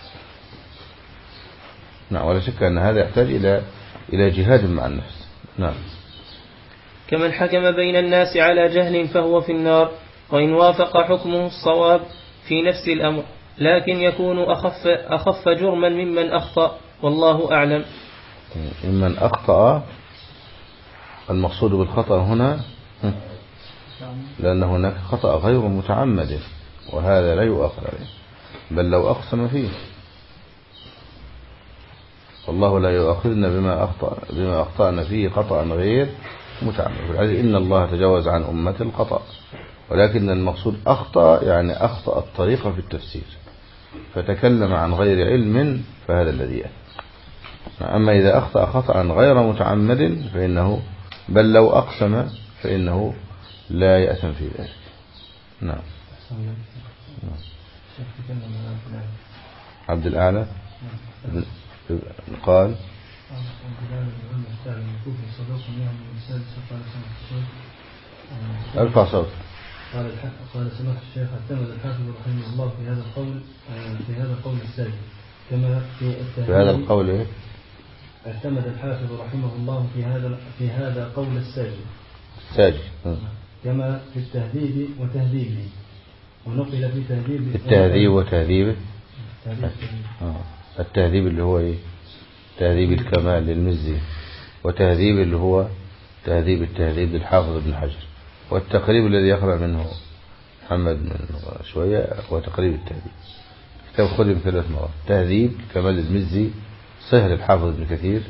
نعم. ولا شك أن هذا يحتاج إلى إلى جهاد مع النفس. نعم. كمن حكم بين الناس على جهل فهو في النار، وإن وافق حكمه الصواب في نفس الأمر، لكن يكون أخف, أخف جرما ممن أخطأ، والله أعلم. ممن أخطأ، المقصود بالخطأ هنا لأن هناك خطأ غير متعمد، وهذا لا يؤاخذ عليه، بل لو أقسم فيه. والله لا يؤاخذنا بما أخطأ بما أخطأنا فيه خطأ غير متعمد. إن الله تجاوز عن أمة الخطأ، ولكن المقصود أخطأ يعني أخطأ الطريقة في التفسير، فتكلم عن غير علم، فهذا الذي يأتي. أما إذا أخطأ خطأ غير متعمد فإنه بل لو أقسم فإنه لا يأثم في ذلك. نعم. عبد الأعلى قال ارفع صوت. قال قال سماحة الشيخ اعتمد الحافظ رحمه الله في هذا القول في هذا القول السابق كما في التهذيب. في هذا القول إيه؟ اعتمد الحافظ رحمه الله في هذا في هذا قول الساجد الساجد كما في التهذيب وتهذيبه، ونقل في تهذيب التهذيب وتهذيبه. التهذيب اللي هو ايه؟ تهذيب الكمال للمزي، وتهذيب اللي هو تهذيب التهذيب للحافظ ابن حجر، والتقريب الذي يقرأ منه محمد من شوية هو تقريب التهذيب. كتاب خدم ثلاث مرات: تهذيب كمال المزي سهل الحافظ ابن كثير،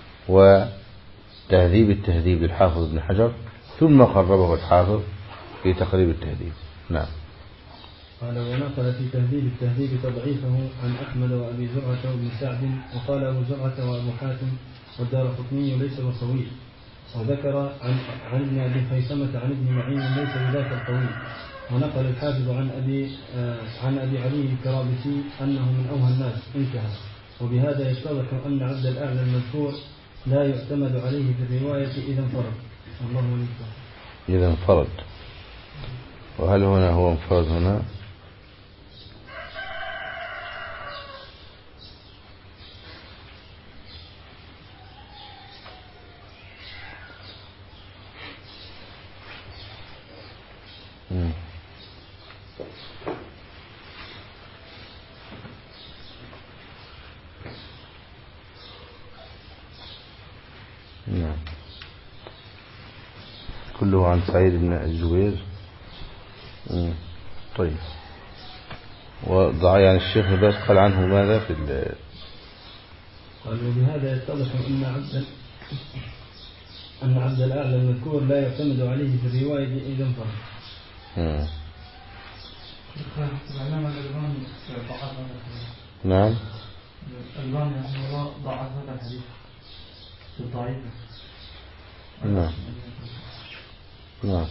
وتهذيب التهذيب للحافظ ابن حجر، ثم قربه الحافظ في تقريب التهذيب. نعم. قال ونقل في تهذيب التهذيب تضعيفه عن أحمد وأبي زرعة وابن سعد، وقال أبو زرعة وأبو حاتم والدارقطني ليس بصوي، وذكر عن عن ابن أبي خيثمة عن ابن معين ليس بذاك القوي. ونقل الحافظ عن أبي آه عن أبي علي الكرابسي أنه من أوهى الناس، انتهى. وبهذا يتضح أن عبد الأعلى المذكور لا يعتمد عليه في الرواية إذا انفرد. الله ولي إذا انفرد. وهل هنا هو انفرد هنا؟ مم. نعم. كله عن سعيد بن الجبير. مم. طيب. وضع يعني الشيخ باز قال عنه ماذا في ال قال وبهذا يتضح أن عبد أن عبد الأعلى المذكور لا يعتمد عليه في الرواية إذا انفرد. نعم. الباني رحمه الله ضعف هذا الحديث ضعيف. نعم. نعم.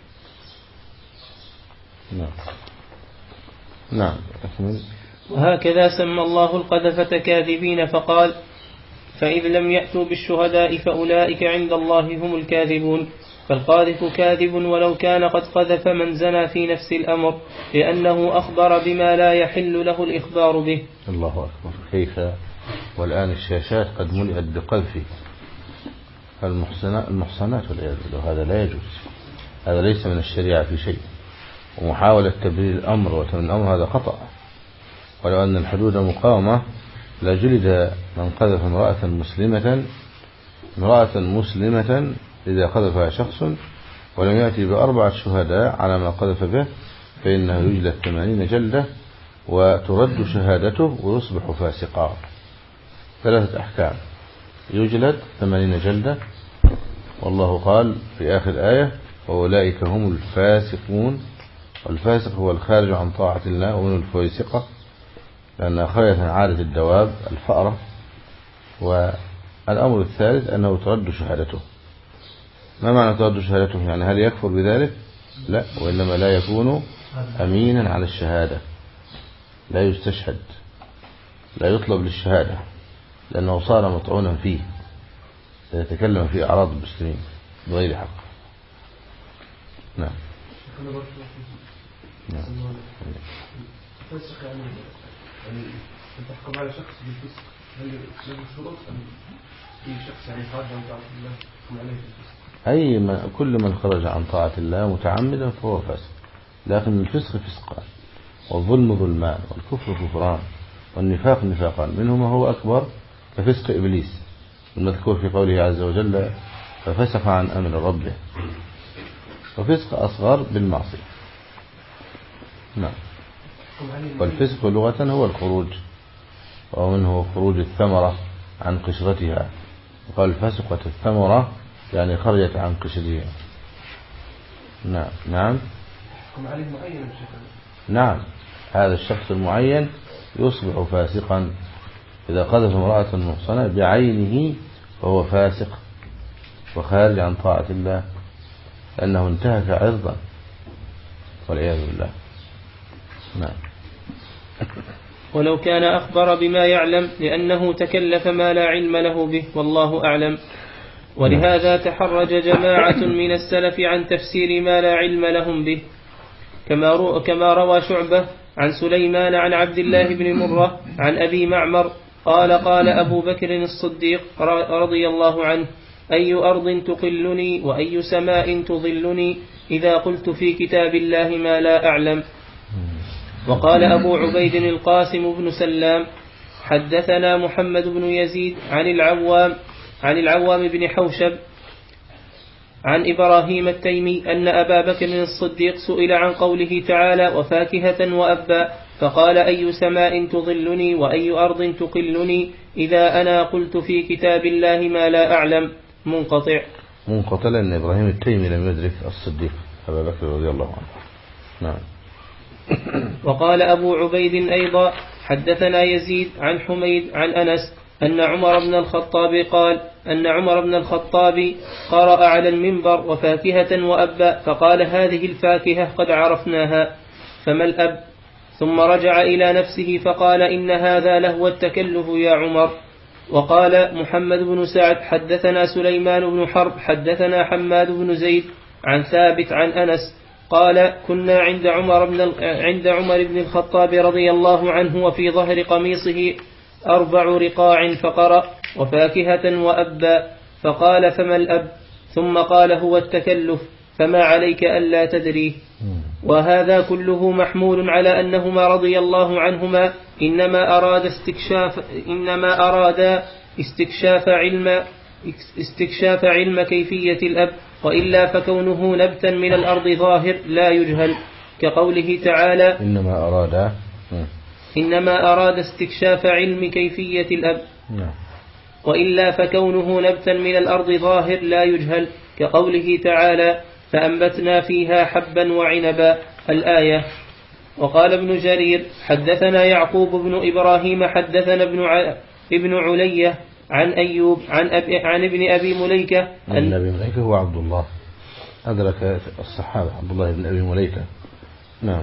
نعم. نعم. أكمل. وهكذا سمى الله القذفة كاذبين فقال: فإذ لم يأتوا بالشهداء فأولئك عند الله هم الكاذبون. فالقاذف كاذب ولو كان قد قذف من زنى في نفس الأمر، لأنه أخبر بما لا يحل له الإخبار به. الله أكبر. كيف والآن الشاشات قد ملئت بقذف المحصنات المحصنات والعياذ بالله، هذا لا يجوز، هذا ليس من الشريعة في شيء، ومحاولة تبرير الأمر وتمن الأمر هذا خطأ. ولو أن الحدود مقاومة لجلد من قذف امرأة مسلمة امرأة مسلمة إذا قذفها شخص ولم يأتي بأربعة شهداء على ما قذف به فإنه يجلد ثمانين جلدة وترد شهادته ويصبح فاسقا. ثلاثة أحكام: يجلد ثمانين جلدة، والله قال في آخر آية: وأولئك هم الفاسقون. والفاسق هو الخارج عن طاعة الله، ومن الفويسقة لأنها خرجت عن عادة الدواب الفأرة. والأمر الثالث أنه ترد شهادته. ما معنى ترد شهادته؟ يعني هل يكفر بذلك؟ لا، وإنما لا يكون أمينا على الشهادة، لا يستشهد، لا يطلب للشهادة، لأنه صار مطعونا فيه، سيتكلم في أعراض المسلمين بغير حق. نعم. نعم. الفسق يعني يعني تحكم على شخص بالفسق، هل له شروط أم في شخص يعني خارج عن طاعة الله تحكم عليه بالفسق؟ أي من كل من خرج عن طاعة الله متعمدا فهو فاسق، لكن الفسق فسقان، والظلم ظلمان، والكفر كفران، والنفاق نفاقان، منهما هو أكبر كفسق إبليس المذكور في قوله عز وجل: ففسق عن أمر ربه. وفسق أصغر بالمعصية. نعم. والفسق لغة هو الخروج، ومنه خروج الثمرة عن قشرتها، وقال فسقت الثمرة يعني خرجت عن قشرها. نعم. نعم. نعم، هذا الشخص المعين يصبح فاسقا إذا قذف امرأة محصنة بعينه، فهو فاسق وخارج عن طاعة الله، لأنه انتهك عرضا والعياذ بالله. نعم. ولو كان أخبر بما يعلم لأنه تكلف ما لا علم له به، والله أعلم. ولهذا تحرج جماعة من السلف عن تفسير ما لا علم لهم به، كما كما روى شعبة عن سليمان عن عبد الله بن مرة عن أبي معمر قال: قال أبو بكر الصديق رضي الله عنه: أي أرض تقلني وأي سماء تظلني إذا قلت في كتاب الله ما لا أعلم. وقال أبو عبيد القاسم بن سلام: حدثنا محمد بن يزيد عن العوام عن العوام بن حوشب عن إبراهيم التيمي أن أبا بكر الصديق سئل عن قوله تعالى: وفاكهة وأبا، فقال: أي سماء تظلني وأي أرض تقلني إذا أنا قلت في كتاب الله ما لا أعلم. منقطع. منقطع لأن إبراهيم التيمي لم يدرك الصديق أبا بكر رضي الله عنه. نعم. وقال أبو عبيد أيضا: حدثنا يزيد عن حميد عن أنس أن عمر بن الخطاب قال أن عمر بن الخطاب قرأ على المنبر: وفاكهة وأبا، فقال: هذه الفاكهة قد عرفناها، فما الأب؟ ثم رجع إلى نفسه فقال: إن هذا لهو التكلف يا عمر. وقال محمد بن سعد: حدثنا سليمان بن حرب حدثنا حماد بن زيد عن ثابت عن أنس قال: كنا عند عمر بن عند عمر بن الخطاب رضي الله عنه، وفي ظهر قميصه أربع رقاع، فقرأ: وفاكهة وأبا، فقال: فما الأب؟ ثم قال: هو التكلف، فما عليك ألا تدريه. وهذا كله محمول على أنهما رضي الله عنهما إنما أراد استكشاف إنما أراد استكشاف علم استكشاف علم كيفية الأب، وإلا فكونه نبتا من الأرض ظاهر لا يجهل، كقوله تعالى: إنما أراد إنما أراد استكشاف علم كيفية الأب، وإلا فكونه نبتا من الأرض ظاهر لا يجهل، كقوله تعالى: فأنبتنا فيها حبا وعنبا، الآية. وقال ابن جرير: حدثنا يعقوب بن إبراهيم حدثنا ابن ع... ابن علية عن أيوب عن, أبي... عن ابن أبي مليكة أن أبي مليكة هو عبد الله، أدرك الصحابة عبد الله بن أبي مليكة. نعم.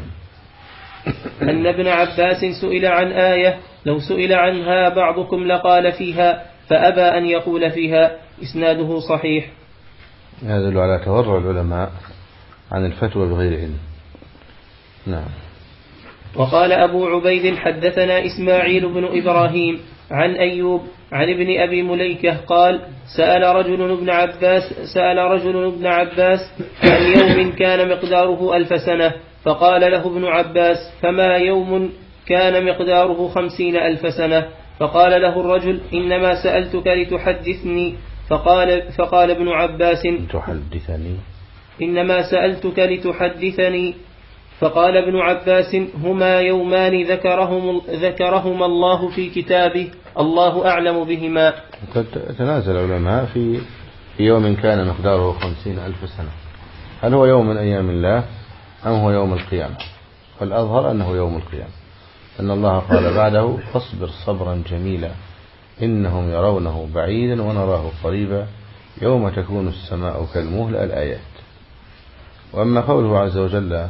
أن ابن عباس سئل عن آية: لو سئل عنها بعضكم لقال فيها، فأبى أن يقول فيها. إسناده صحيح. هذا يدل على تورع العلماء عن الفتوى بغير علم. نعم. وقال أبو عبيد حدثنا إسماعيل بن إبراهيم عن أيوب عن ابن أبي مليكة قال سأل رجل ابن عباس سأل رجل ابن عباس عن يوم كان مقداره ألف سنة، فقال له ابن عباس فما يوم كان مقداره خمسين ألف سنة؟ فقال له الرجل إنما سألتك لتحدثني. فقال, فقال ابن عباس تحدثني إنما سألتك لتحدثني. فقال ابن عباس هما يومان ذكرهم ذكرهما الله في كتابه الله أعلم بهما. قد تنازل العلماء في يوم كان مقداره خمسين ألف سنة، هل هو يوم من أيام الله أم هو يوم القيامة؟ فالأظهر أنه يوم القيامة، أن الله قال بعده فاصبر صبرا جميلا إنهم يرونه بعيدا ونراه قريبا يوم تكون السماء كالمهل الآيات. وأما قوله عز وجل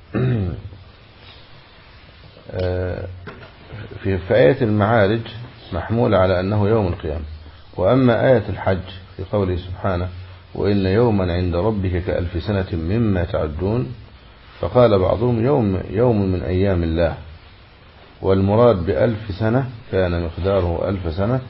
في آية المعارج محمول على أنه يوم القيامة. وأما آية الحج في قوله سبحانه وإن يوما عند ربك كألف سنة مما تعدون، فقال بعضهم يوم, يوم من أيام الله، والمراد بألف سنة كان مقداره ألف سنة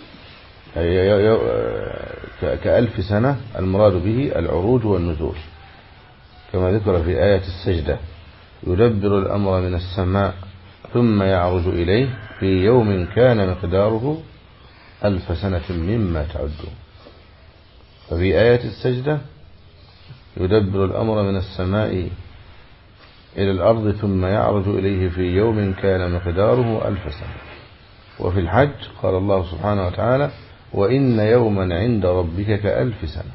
كألف سنة المراد به العروج والنزول، كما ذكر في آية السجدة يدبر الأمر من السماء ثم يعرج إليه في يوم كان مقداره ألف سنة مما تعدون. ففي آية السجدة يدبر الأمر من السماء إلى الأرض ثم يعرج إليه في يوم كان مقداره ألف سنة. وفي الحج قال الله سبحانه وتعالى وإن يوما عند ربك كألف سنة.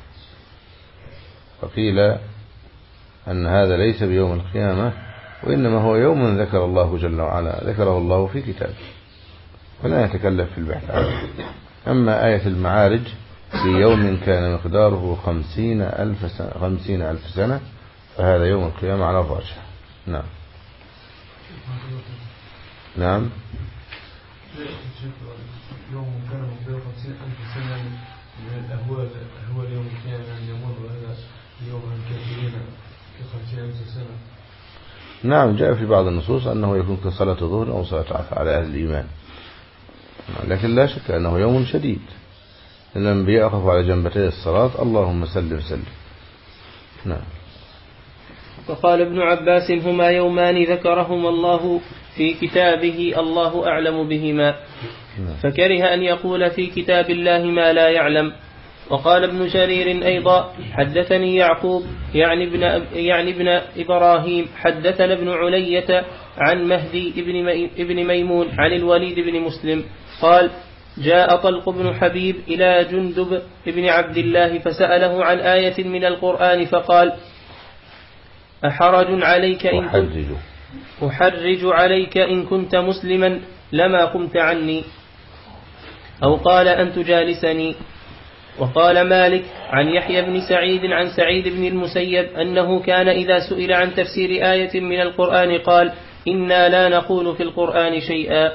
فقيل أن هذا ليس بيوم القيامة وإنما هو يوم ذكر الله جل وعلا ذكره الله في كتابه، فلا يتكلف في البحث عنه. أما آية المعارج في يوم كان مقداره خمسين ألف سنة, خمسين ألف سنة فهذا يوم القيامة على الراجح. نعم. نعم. يوم كان مقداره خمسين ألف سنة من الأهوال أهوال يوم القيامة أن يمر هذا يوم الكافرين كخمسين ألف سنة. نعم، جاء في بعض النصوص أنه يكون كصلاة الظهر أو صلاة العصر على أهل الإيمان، لكن لا شك أنه يوم شديد. الأنبياء يقفوا على جنبتي الصلاة اللهم سلم سلم. نعم. وقال ابن عباس هما يومان ذكرهما الله في كتابه الله أعلم بهما، فكره أن يقول في كتاب الله ما لا يعلم. وقال ابن جرير أيضا حدثني يعقوب يعني ابن, يعني ابن إبراهيم حدثنا ابن علية عن مهدي ابن, ابن ميمون عن الوليد بن مسلم قال جاء طلق بن حبيب إلى جندب ابن عبد الله فسأله عن آية من القرآن فقال أحرج عليك إن كنت أحرج عليك إن كنت مسلما لما قمت عني، أو قال أن تجالسني. وقال مالك عن يحيى بن سعيد عن سعيد بن المسيب أنه كان إذا سئل عن تفسير آية من القرآن قال إنا لا نقول في القرآن شيئا.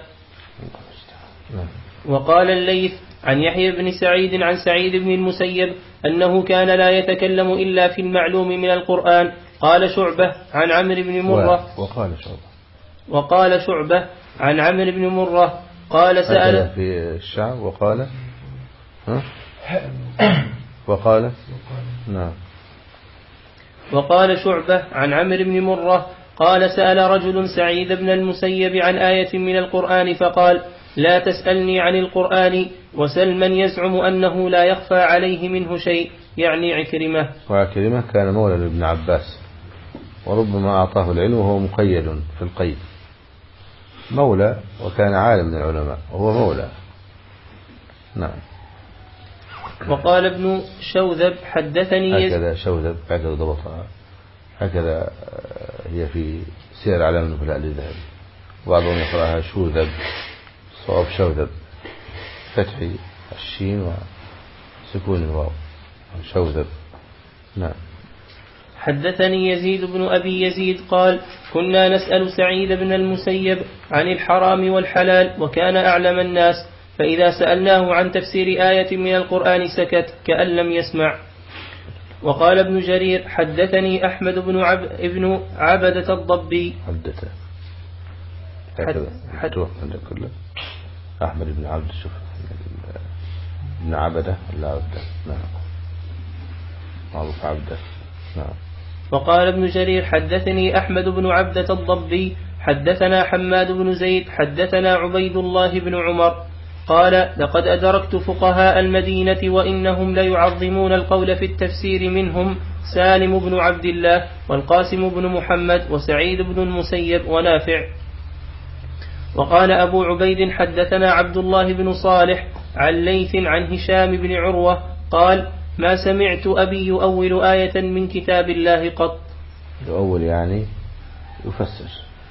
وقال الليث عن يحيى بن سعيد عن سعيد بن المسيب أنه كان لا يتكلم إلا في المعلوم من القرآن. قال شعبة عن عمرو بن مرة وقال شعبة وقال شعبة عن عمرو بن مرة قال سأل في الشعب وقال ها وقال نعم. وقال شعبة عن عمرو بن مرة قال سأل رجل سعيد بن المسيب عن آية من القرآن فقال لا تسألني عن القرآن وسل من يزعم أنه لا يخفى عليه منه شيء، يعني عكرمة. وعكرمة كان مولى لابن عباس وربما أعطاه العلم وهو مقيد في القيد، مولى وكان عالم من العلماء وهو مولى. نعم. وقال ابن شوذب حدثني هكذا شوذب هكذا ضبطها، هكذا هي في سير أعلام النبلاء للذهبي، بعضهم يقرأها شوذب صواب شوذب فتح الشين وسكون الواو شوذب. نعم. حدثني يزيد بن أبي يزيد قال كنا نسأل سعيد بن المسيب عن الحرام والحلال وكان أعلم الناس، فإذا سألناه عن تفسير آية من القرآن سكت كأن لم يسمع. وقال ابن جرير حدثني أحمد بن عب ابن عبدة الضبي عبدة هكذا حتى كله أحمد بن عبد شوف ابن عبدة ولا عبدة نعم معروف عبدة نعم. وقال ابن جرير حدثني أحمد بن عبدة الضبي حدثنا حماد بن زيد حدثنا عبيد الله بن عمر قال لقد أدركت فقهاء المدينة وإنهم ليعظمون القول في التفسير منهم سالم بن عبد الله والقاسم بن محمد وسعيد بن المسيب ونافع. وقال أبو عبيد حدثنا عبد الله بن صالح عن ليث عن هشام بن عروة قال ما سمعت أبي يؤول آية من كتاب الله قط. يؤول يعني يفسر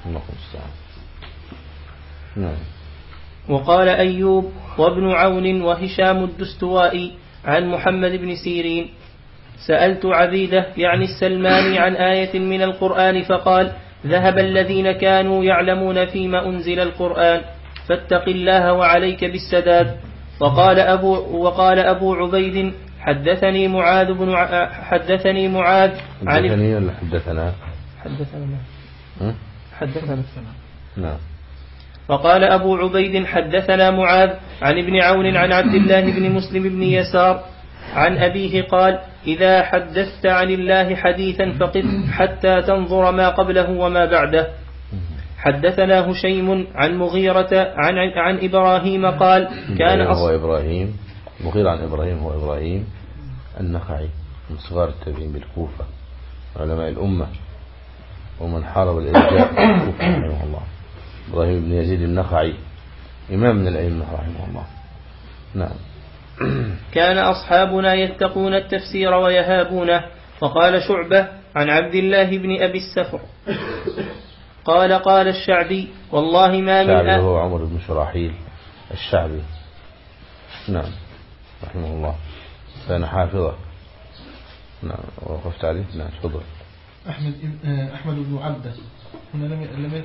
نعم. وقال أيوب وابن عون وهشام الدستوائي عن محمد بن سيرين سألت عبيدة يعني السلماني عن آية من القرآن فقال ذهب الذين كانوا يعلمون فيما أنزل القرآن فاتق الله وعليك بالسداد. وقال أبو, وقال أبو عبيد حدثني معاذ بن ع... حدثني معاذ عن حدثني ولا حدثنا حدثنا حدثنا نعم. وقال أبو عبيد حدثنا معاذ عن ابن عون عن عبد الله بن مسلم بن يسار عن أبيه قال إذا حدثت عن الله حديثا فقف حتى تنظر ما قبله وما بعده. حدثنا هشيم عن مغيرة عن, عن إبراهيم قال كان هو إبراهيم مغير عن إبراهيم هو إبراهيم النخعي من صغار التابعين بالكوفة علماء الأمة ومن حارب الإرجاء بالكوفة رحمه الله. إبراهيم بن يزيد النخعي إمام من الأئمة رحمه الله. نعم. كان أصحابنا يتقون التفسير ويهابونه. وقال شعبة عن عبد الله بن أبي السفر قال قال الشعبي والله ما من الشعبي هو عمر بن شراحيل الشعبي نعم رحمه الله كان حافظة. نعم وقفت عليه. نعم تفضل. أحمد أحمد بن عبده هنا لم لم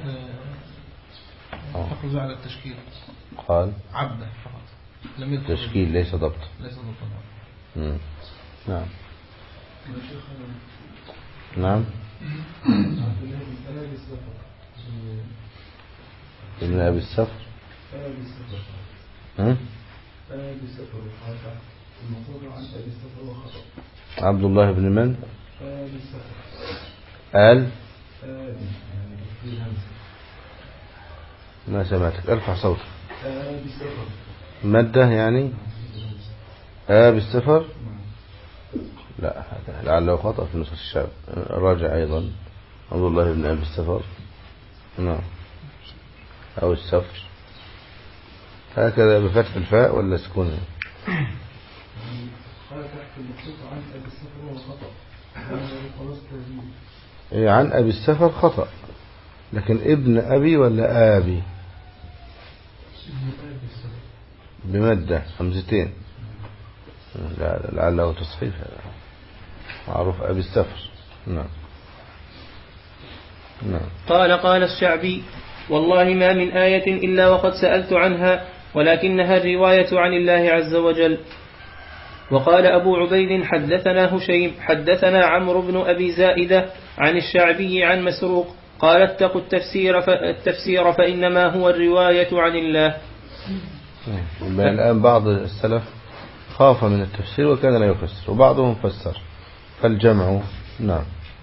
تحفظ على التشكيل قال عبده فقط لم يذكر تشكيل ليس ضبط ليس ضبط. مم. نعم نعم ابن أبي السفر عبد الله بن من آل ما سمعتك ارفع صوتك. مادة يعني آب السفر لا هذا لعله خطأ في نسخة الشعب. راجع أيضا عبد الله بن أبي السفر نعم أو السفر هكذا بفتح الفاء ولا سكونها. إيه عن أبي السفر خطأ لكن ابن أبي ولا آبي بمادة همزتين لعله تصحيف هذا معروف أبي السفر. نعم نعم. قال قال الشعبي والله ما من آية إلا وقد سألت عنها ولكنها الرواية عن الله عز وجل. وقال أبو عبيد حدثنا هشيم حدثنا عمرو بن أبي زائدة عن الشعبي عن مسروق قال اتقوا التفسير, التفسير فإنما هو الرواية عن الله. الآن بعض السلف خاف من التفسير وكان لا يفسر وبعضهم فسر فالجمع. نعم.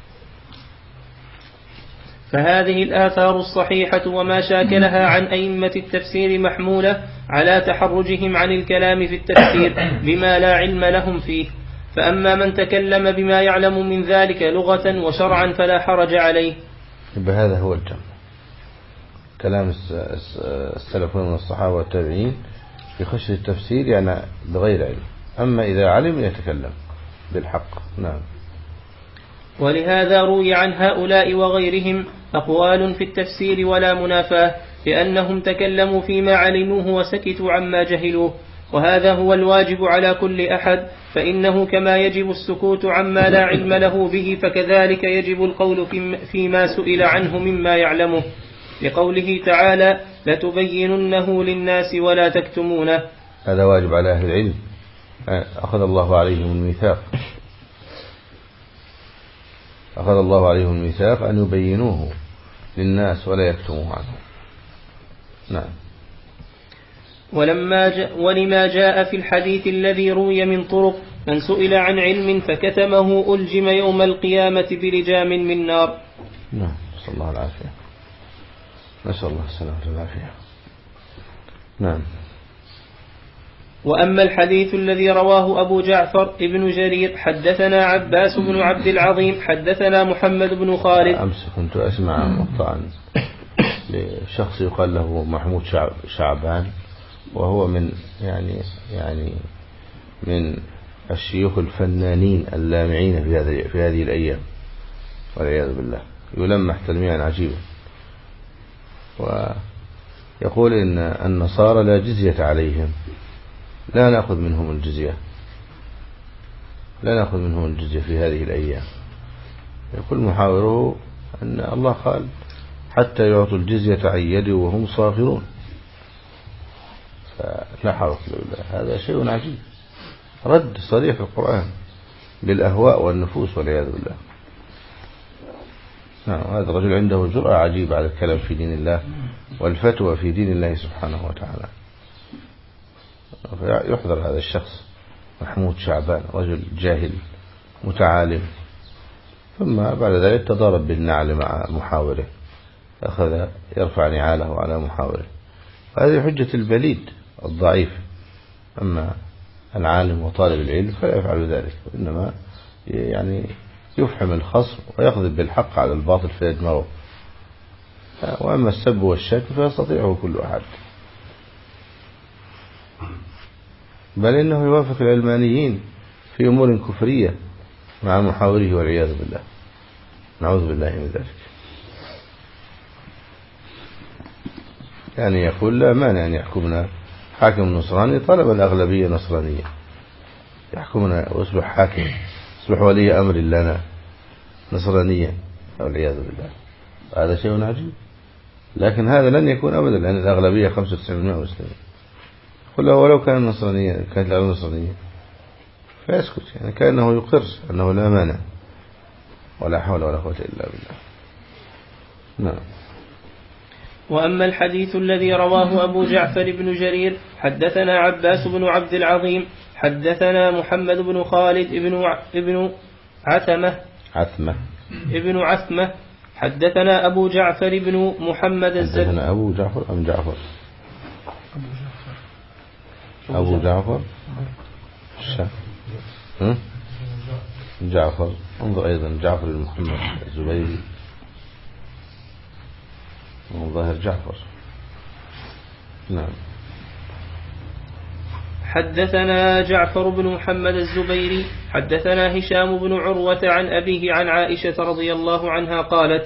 فهذه الآثار الصحيحة وما شاكلها عن أئمة التفسير محمولة على تحرجهم عن الكلام في التفسير بما لا علم لهم فيه. فأما من تكلم بما يعلم من ذلك لغة وشرعا فلا حرج عليه. بهذا هو الجمع كلام السلفون من الصحابة والتابعين في خشية التفسير يعني بغير علم. أما إذا علم يتكلم بالحق. نعم. ولهذا روي عن هؤلاء وغيرهم أقوال في التفسير ولا منافاة لأنهم تكلموا فيما علموه وسكتوا عما جهلوه. وهذا هو الواجب على كل أحد فإنه كما يجب السكوت عما لا علم له به فكذلك يجب القول فيما سئل عنه مما يعلمه لقوله تعالى لتبيننه للناس ولا تكتمونه. هذا واجب على أهل العلم أخذ الله عليهم الميثاق أخذ الله عليهم الميثاق أن يبينوه للناس ولا يكتموه عنه. نعم. ولما جاء ولما جاء في الحديث الذي روي من طرق من سئل عن علم فكتمه ألجم يوم القيامة بلجام من نار. نعم. نسأل الله العافية. نسأل الله السلامة والعافية. نعم. وأما الحديث الذي رواه أبو جعفر ابن جرير حدثنا عباس بن عبد العظيم حدثنا محمد بن خالد. أمس كنت أسمع مقطعا لشخص يقال له محمود شعبان، وهو من يعني يعني من الشيوخ الفنانين اللامعين في هذه في هذه الأيام والعياذ بالله، يلمح تلميعا عجيبا، ويقول إن النصارى لا جزية عليهم، لا نأخذ منهم الجزية، لا نأخذ منهم الجزية في هذه الأيام. يقول محاوره أن الله قال حتى يعطوا الجزية عن يد وهم صاغرون، فلا حول ولا قوة إلا بالله. هذا شيء عجيب، رد صريح القرآن للأهواء والنفوس والعياذ بالله. نعم. هذا الرجل عنده جرأة عجيبة على الكلام في دين الله والفتوى في دين الله سبحانه وتعالى. يحذر هذا الشخص محمود شعبان، رجل جاهل متعالم، ثم بعد ذلك تضارب بالنعل مع محاوره، أخذ يرفع نعاله على محاوره. هذه حجة البليد الضعيف. أما العالم وطالب العلم فلا يفعل ذلك، وإنما يعني يفحم الخصم ويقذف بالحق على الباطل فيدمره. وأما السب والشتم فيستطيعه كل أحد، بل إنه يوافق العلمانيين في أمور كفرية مع محاوره والعياذ بالله، نعوذ بالله من ذلك. يعني يقول لا مانع أن يحكمنا حاكم نصراني طالما الأغلبية نصرانية، يحكمنا ويصبح حاكم، يصبح ولي أمر لنا نصرانيا والعياذ بالله. هذا شيء عجيب، لكن هذا لن يكون أبدا، لأن الأغلبية خمسة وتسعين بالمئة مسلمين. قل له ولو كان نصرانيا، كانت الأغلبية نصرانية، فيسكت، يعني كأنه يقر أنه لا مانع، ولا حول ولا قوة إلا بالله. نعم. وأما الحديث الذي رواه أبو جعفر بن جرير حدثنا عباس بن عبد العظيم حدثنا محمد بن خالد ابن ابن عثمة عثمة ابن عثمة حدثنا أبو جعفر بن محمد الزبيري. حدثنا أبو جعفر أم جعفر؟ أبو جعفر الشا جعفر. انظر أيضا جعفر بن محمد الزبيري، ظاهر جعفر. نعم. حدثنا جعفر بن محمد الزبيري حدثنا هشام بن عروة عن أبيه عن عائشة رضي الله عنها قالت: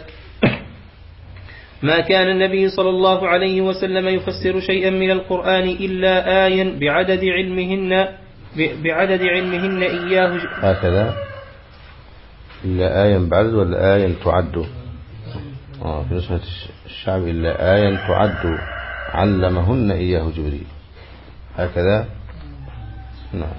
ما كان النبي صلى الله عليه وسلم يفسر شيئا من القرآن إلا آيا بعدد علمهن بعدد علمهن إياه. هكذا إلا آيا بعدد ولا آيا تعد؟ آه في نسخة الشعب إلا آيا تعد علمهن إياه جبريل، هكذا. نعم.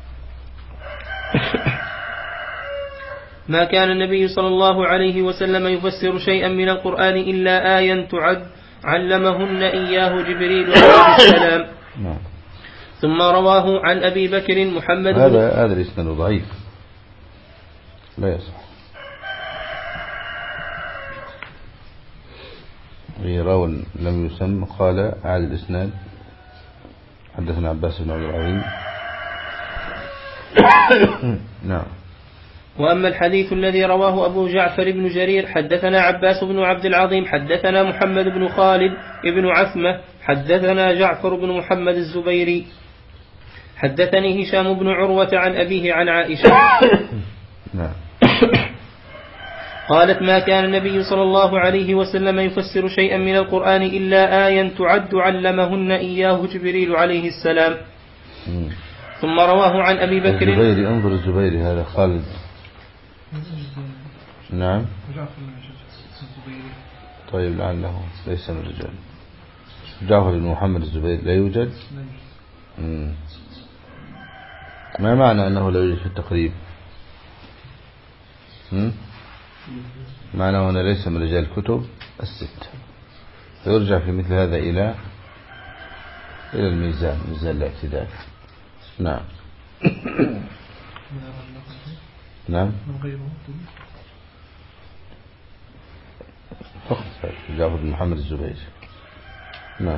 ما كان النبي صلى الله عليه وسلم يفسر شيئا من القرآن إلا آيا تعد علمهن إياه جبريل عليه السلام. نعم. ثم رواه عن أبي بكر محمد هذا هذا الإسناد ضعيف لا يصح. راو لم يسم قال أعد الإسناد حدثنا عباس بن عبد العظيم. نعم. وأما الحديث الذي رواه أبو جعفر بن جرير حدثنا عباس بن عبد العظيم حدثنا محمد بن خالد بن عثمة حدثنا جعفر بن محمد الزبيري حدثني هشام بن عروة عن أبيه عن عائشة نعم. قالت: ما كان النبي صلى الله عليه وسلم يفسر شيئا من القرآن إلا آيا تعد علمهن إياه جبريل عليه السلام. مم. ثم رواه عن أبي بكر. الزبيري، انظر الزبيري هذا خالد. نعم. طيب لعله ليس من الرجال. جعفر بن محمد الزبيري لا يوجد. مم. ما معنى أنه لا يوجد في التقريب؟ مم؟ معناه أنه ليس من رجال الكتب الست، فيرجع في مثل هذا إلى إلى الميزان، ميزان الاعتدال. نعم. نعم فقط جعفر بن محمد الزبير. نعم.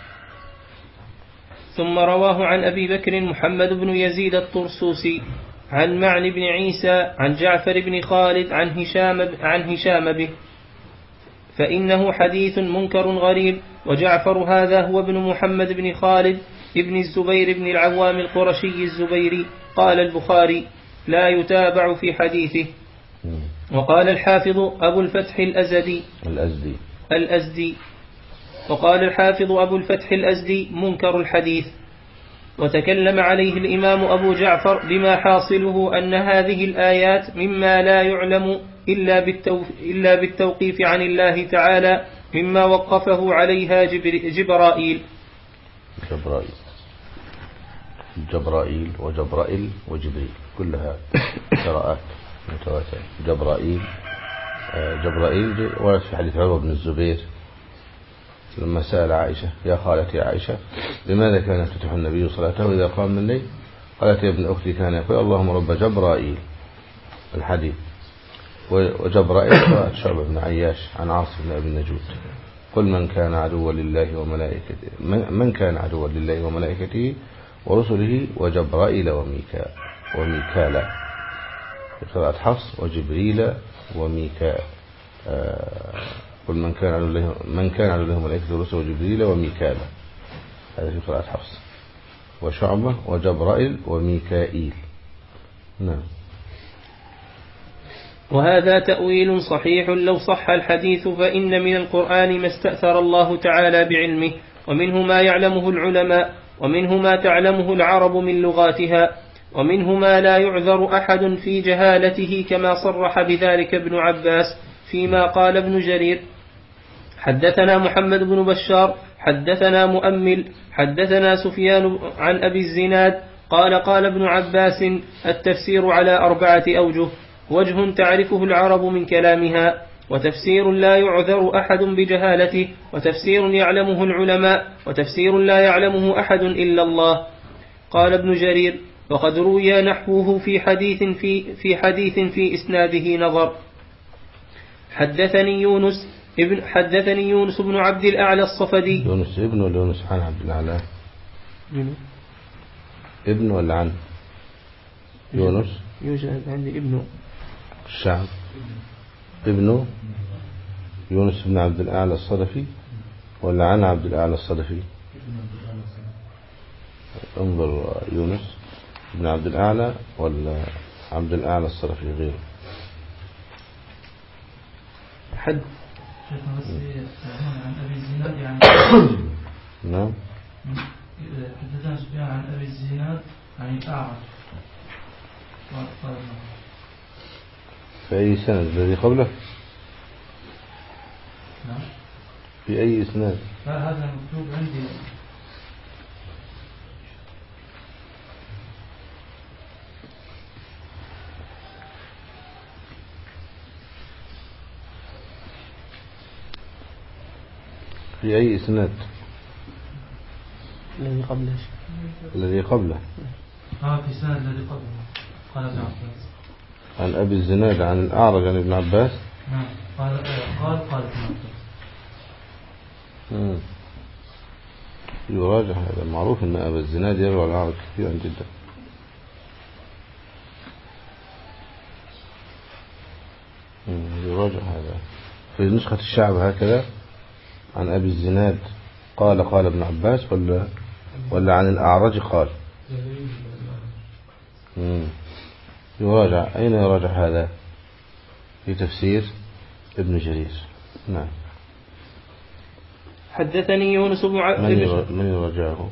ثم رواه عن أبي بكر محمد بن يزيد الطرسوسي عن معن بن عيسى عن جعفر بن خالد عن هشام, عن هشام به، فإنه حديث منكر غريب. وجعفر هذا هو ابن محمد بن خالد ابن الزبير بن العوام القرشي الزبيري. قال البخاري لا يتابع في حديثه. وقال الحافظ أبو الفتح الأزدي الأزدي الأزدي وقال الحافظ أبو الفتح الأزدي منكر الحديث. وتكلم عليه الإمام أبو جعفر بما حاصله أن هذه الآيات مما لا يعلم إلا, بالتوف إلا بالتوقيف عن الله تعالى مما وقفه عليها جبر جبرائيل جبرائيل جبرائيل وجبرائيل وجبريل كلها قراءات متواترة. جبرائيل جبرائيل ورد في حديث عروة بن الزبير لما سأل عائشة يا خالتي عائشة لماذا كان يفتتح النبي صلاته إذا قام من الليل؟ قالت يا ابن أختي كان يقول اللهم رب جبرائيل الحديث. وجبرائيل قرأت شعبة بن عياش عن عاصم بن أبي النجود قل من كان عدوا لله وملائكته من كان عدوا لله وملائكته ورسله وجبرائيل وميكا وميكالا قراءة حفص وجبريل وميكا قل من كان عدوا لله من كان عدوا لله وملائكته ورسله وجبريل وميكالا، هذا في قراءة حفص. وشعبة وجبرائيل وميكائيل. نعم. وهذا تأويل صحيح لو صح الحديث، فإن من القرآن ما استأثر الله تعالى بعلمه، ومنه ما يعلمه العلماء، ومنه ما تعلمه العرب من لغاتها، ومنه ما لا يعذر أحد في جهالته كما صرح بذلك ابن عباس فيما قال ابن جرير حدثنا محمد بن بشار حدثنا مؤمل حدثنا سفيان عن أبي الزناد قال قال ابن عباس التفسير على أربعة أوجه: وجه تعرفه العرب من كلامها، وتفسير لا يعذر أحد بجهالته، وتفسير يعلمه العلماء، وتفسير لا يعلمه أحد إلا الله. قال ابن جرير: وقد روي نحوه في حديث في, في حديث في إسناده نظر. حدثني يونس ابن حدثني يونس بن عبد الأعلى الصفدي. يونس ابن ولا يونس عن عبد الأعلى؟ ابن ولا عن؟ يونس يوجد عندي ابن الشعب ابن يونس بن عبد الأعلى الصدفي ولا عن عبد الأعلى الصدفي؟ انظر يونس بن عبد الأعلى ولا عبد الأعلى الصدفي غيره؟ حد عن أبي الزناد يعني نعم حدثنا سفيان عن أبي الزناد عن الأعرج. في أي سند الذي قبله؟ نعم في أي إسناد؟ لا هذا مكتوب عندي. في أي إسناد؟ الذي قبله الذي قبله اه في السند الذي قبله قال ابن عباس عن أبي الزناد عن الأعرج عن ابن عباس. نعم قال قال قال ابن عباس. مم. يراجع هذا. معروف أن أبا الزناد يروى الأعرج كثيرا جدا. مم. يراجع هذا في نسخة الشعب هكذا عن أبي الزناد قال قال ابن عباس ولا ولا عن الأعرج قال. مم. يراجع. أين يراجع هذا؟ في تفسير ابن جرير. نعم. حدثني يونس بن عبد من, من يراجعه؟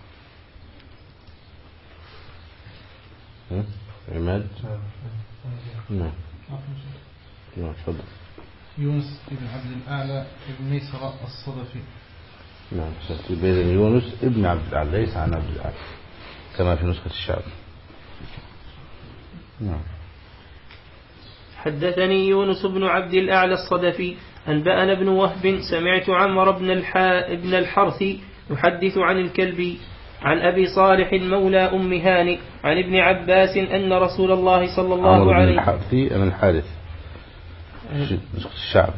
عماد. نعم نعم تفضل. يونس بن عبد الأعلى بن ميسرة الصدفي. نعم بين يونس ابن عبد الأعلى ليس عن عبد الأعلى كما في نسخة الشعب. نعم. حدثني يونس بن عبد الأعلى الصدفي أنبأنا بن وهب سمعت عمرو بن, الحا... بن الحرث يحدث عن الكلبي عن أبي صالح مولى أم هانئ عن ابن عباس أن رسول الله صلى الله عليه وسلم الحارثي أم الحارث الشعب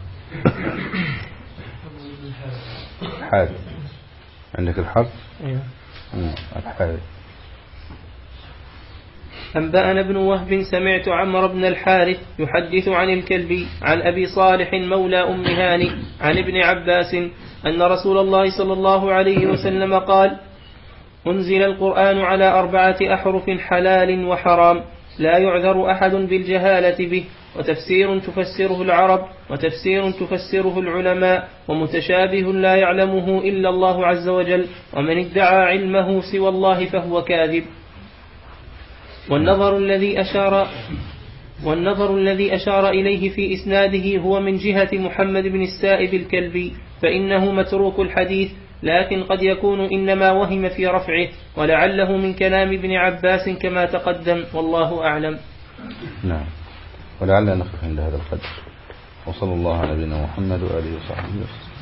الحارث عندك الحرث أيوه. الحارث. أنبأنا بن وهب سمعت عمرو بن الحارث يحدث عن الكلبي عن أبي صالح مولى أم هانئ عن ابن عباس أن رسول الله صلى الله عليه وسلم قال أنزل القرآن على أربعة أحرف حلال وحرام لا يعذر أحد بالجهالة به وتفسير تفسره العرب وتفسير تفسره العلماء ومتشابه لا يعلمه إلا الله عز وجل ومن ادعى علمه سوى الله فهو كاذب. والنظر الذي أشار والنظر الذي أشار إليه في إسناده هو من جهة محمد بن السائب الكلبي فإنه متروك الحديث لكن قد يكون إنما وهم في رفعه ولعله من كلام ابن عباس كما تقدم والله أعلم. نعم ولعلنا نقف عند هذا القدر وصلى الله على نبينا محمد وآله وصحبه وسلم.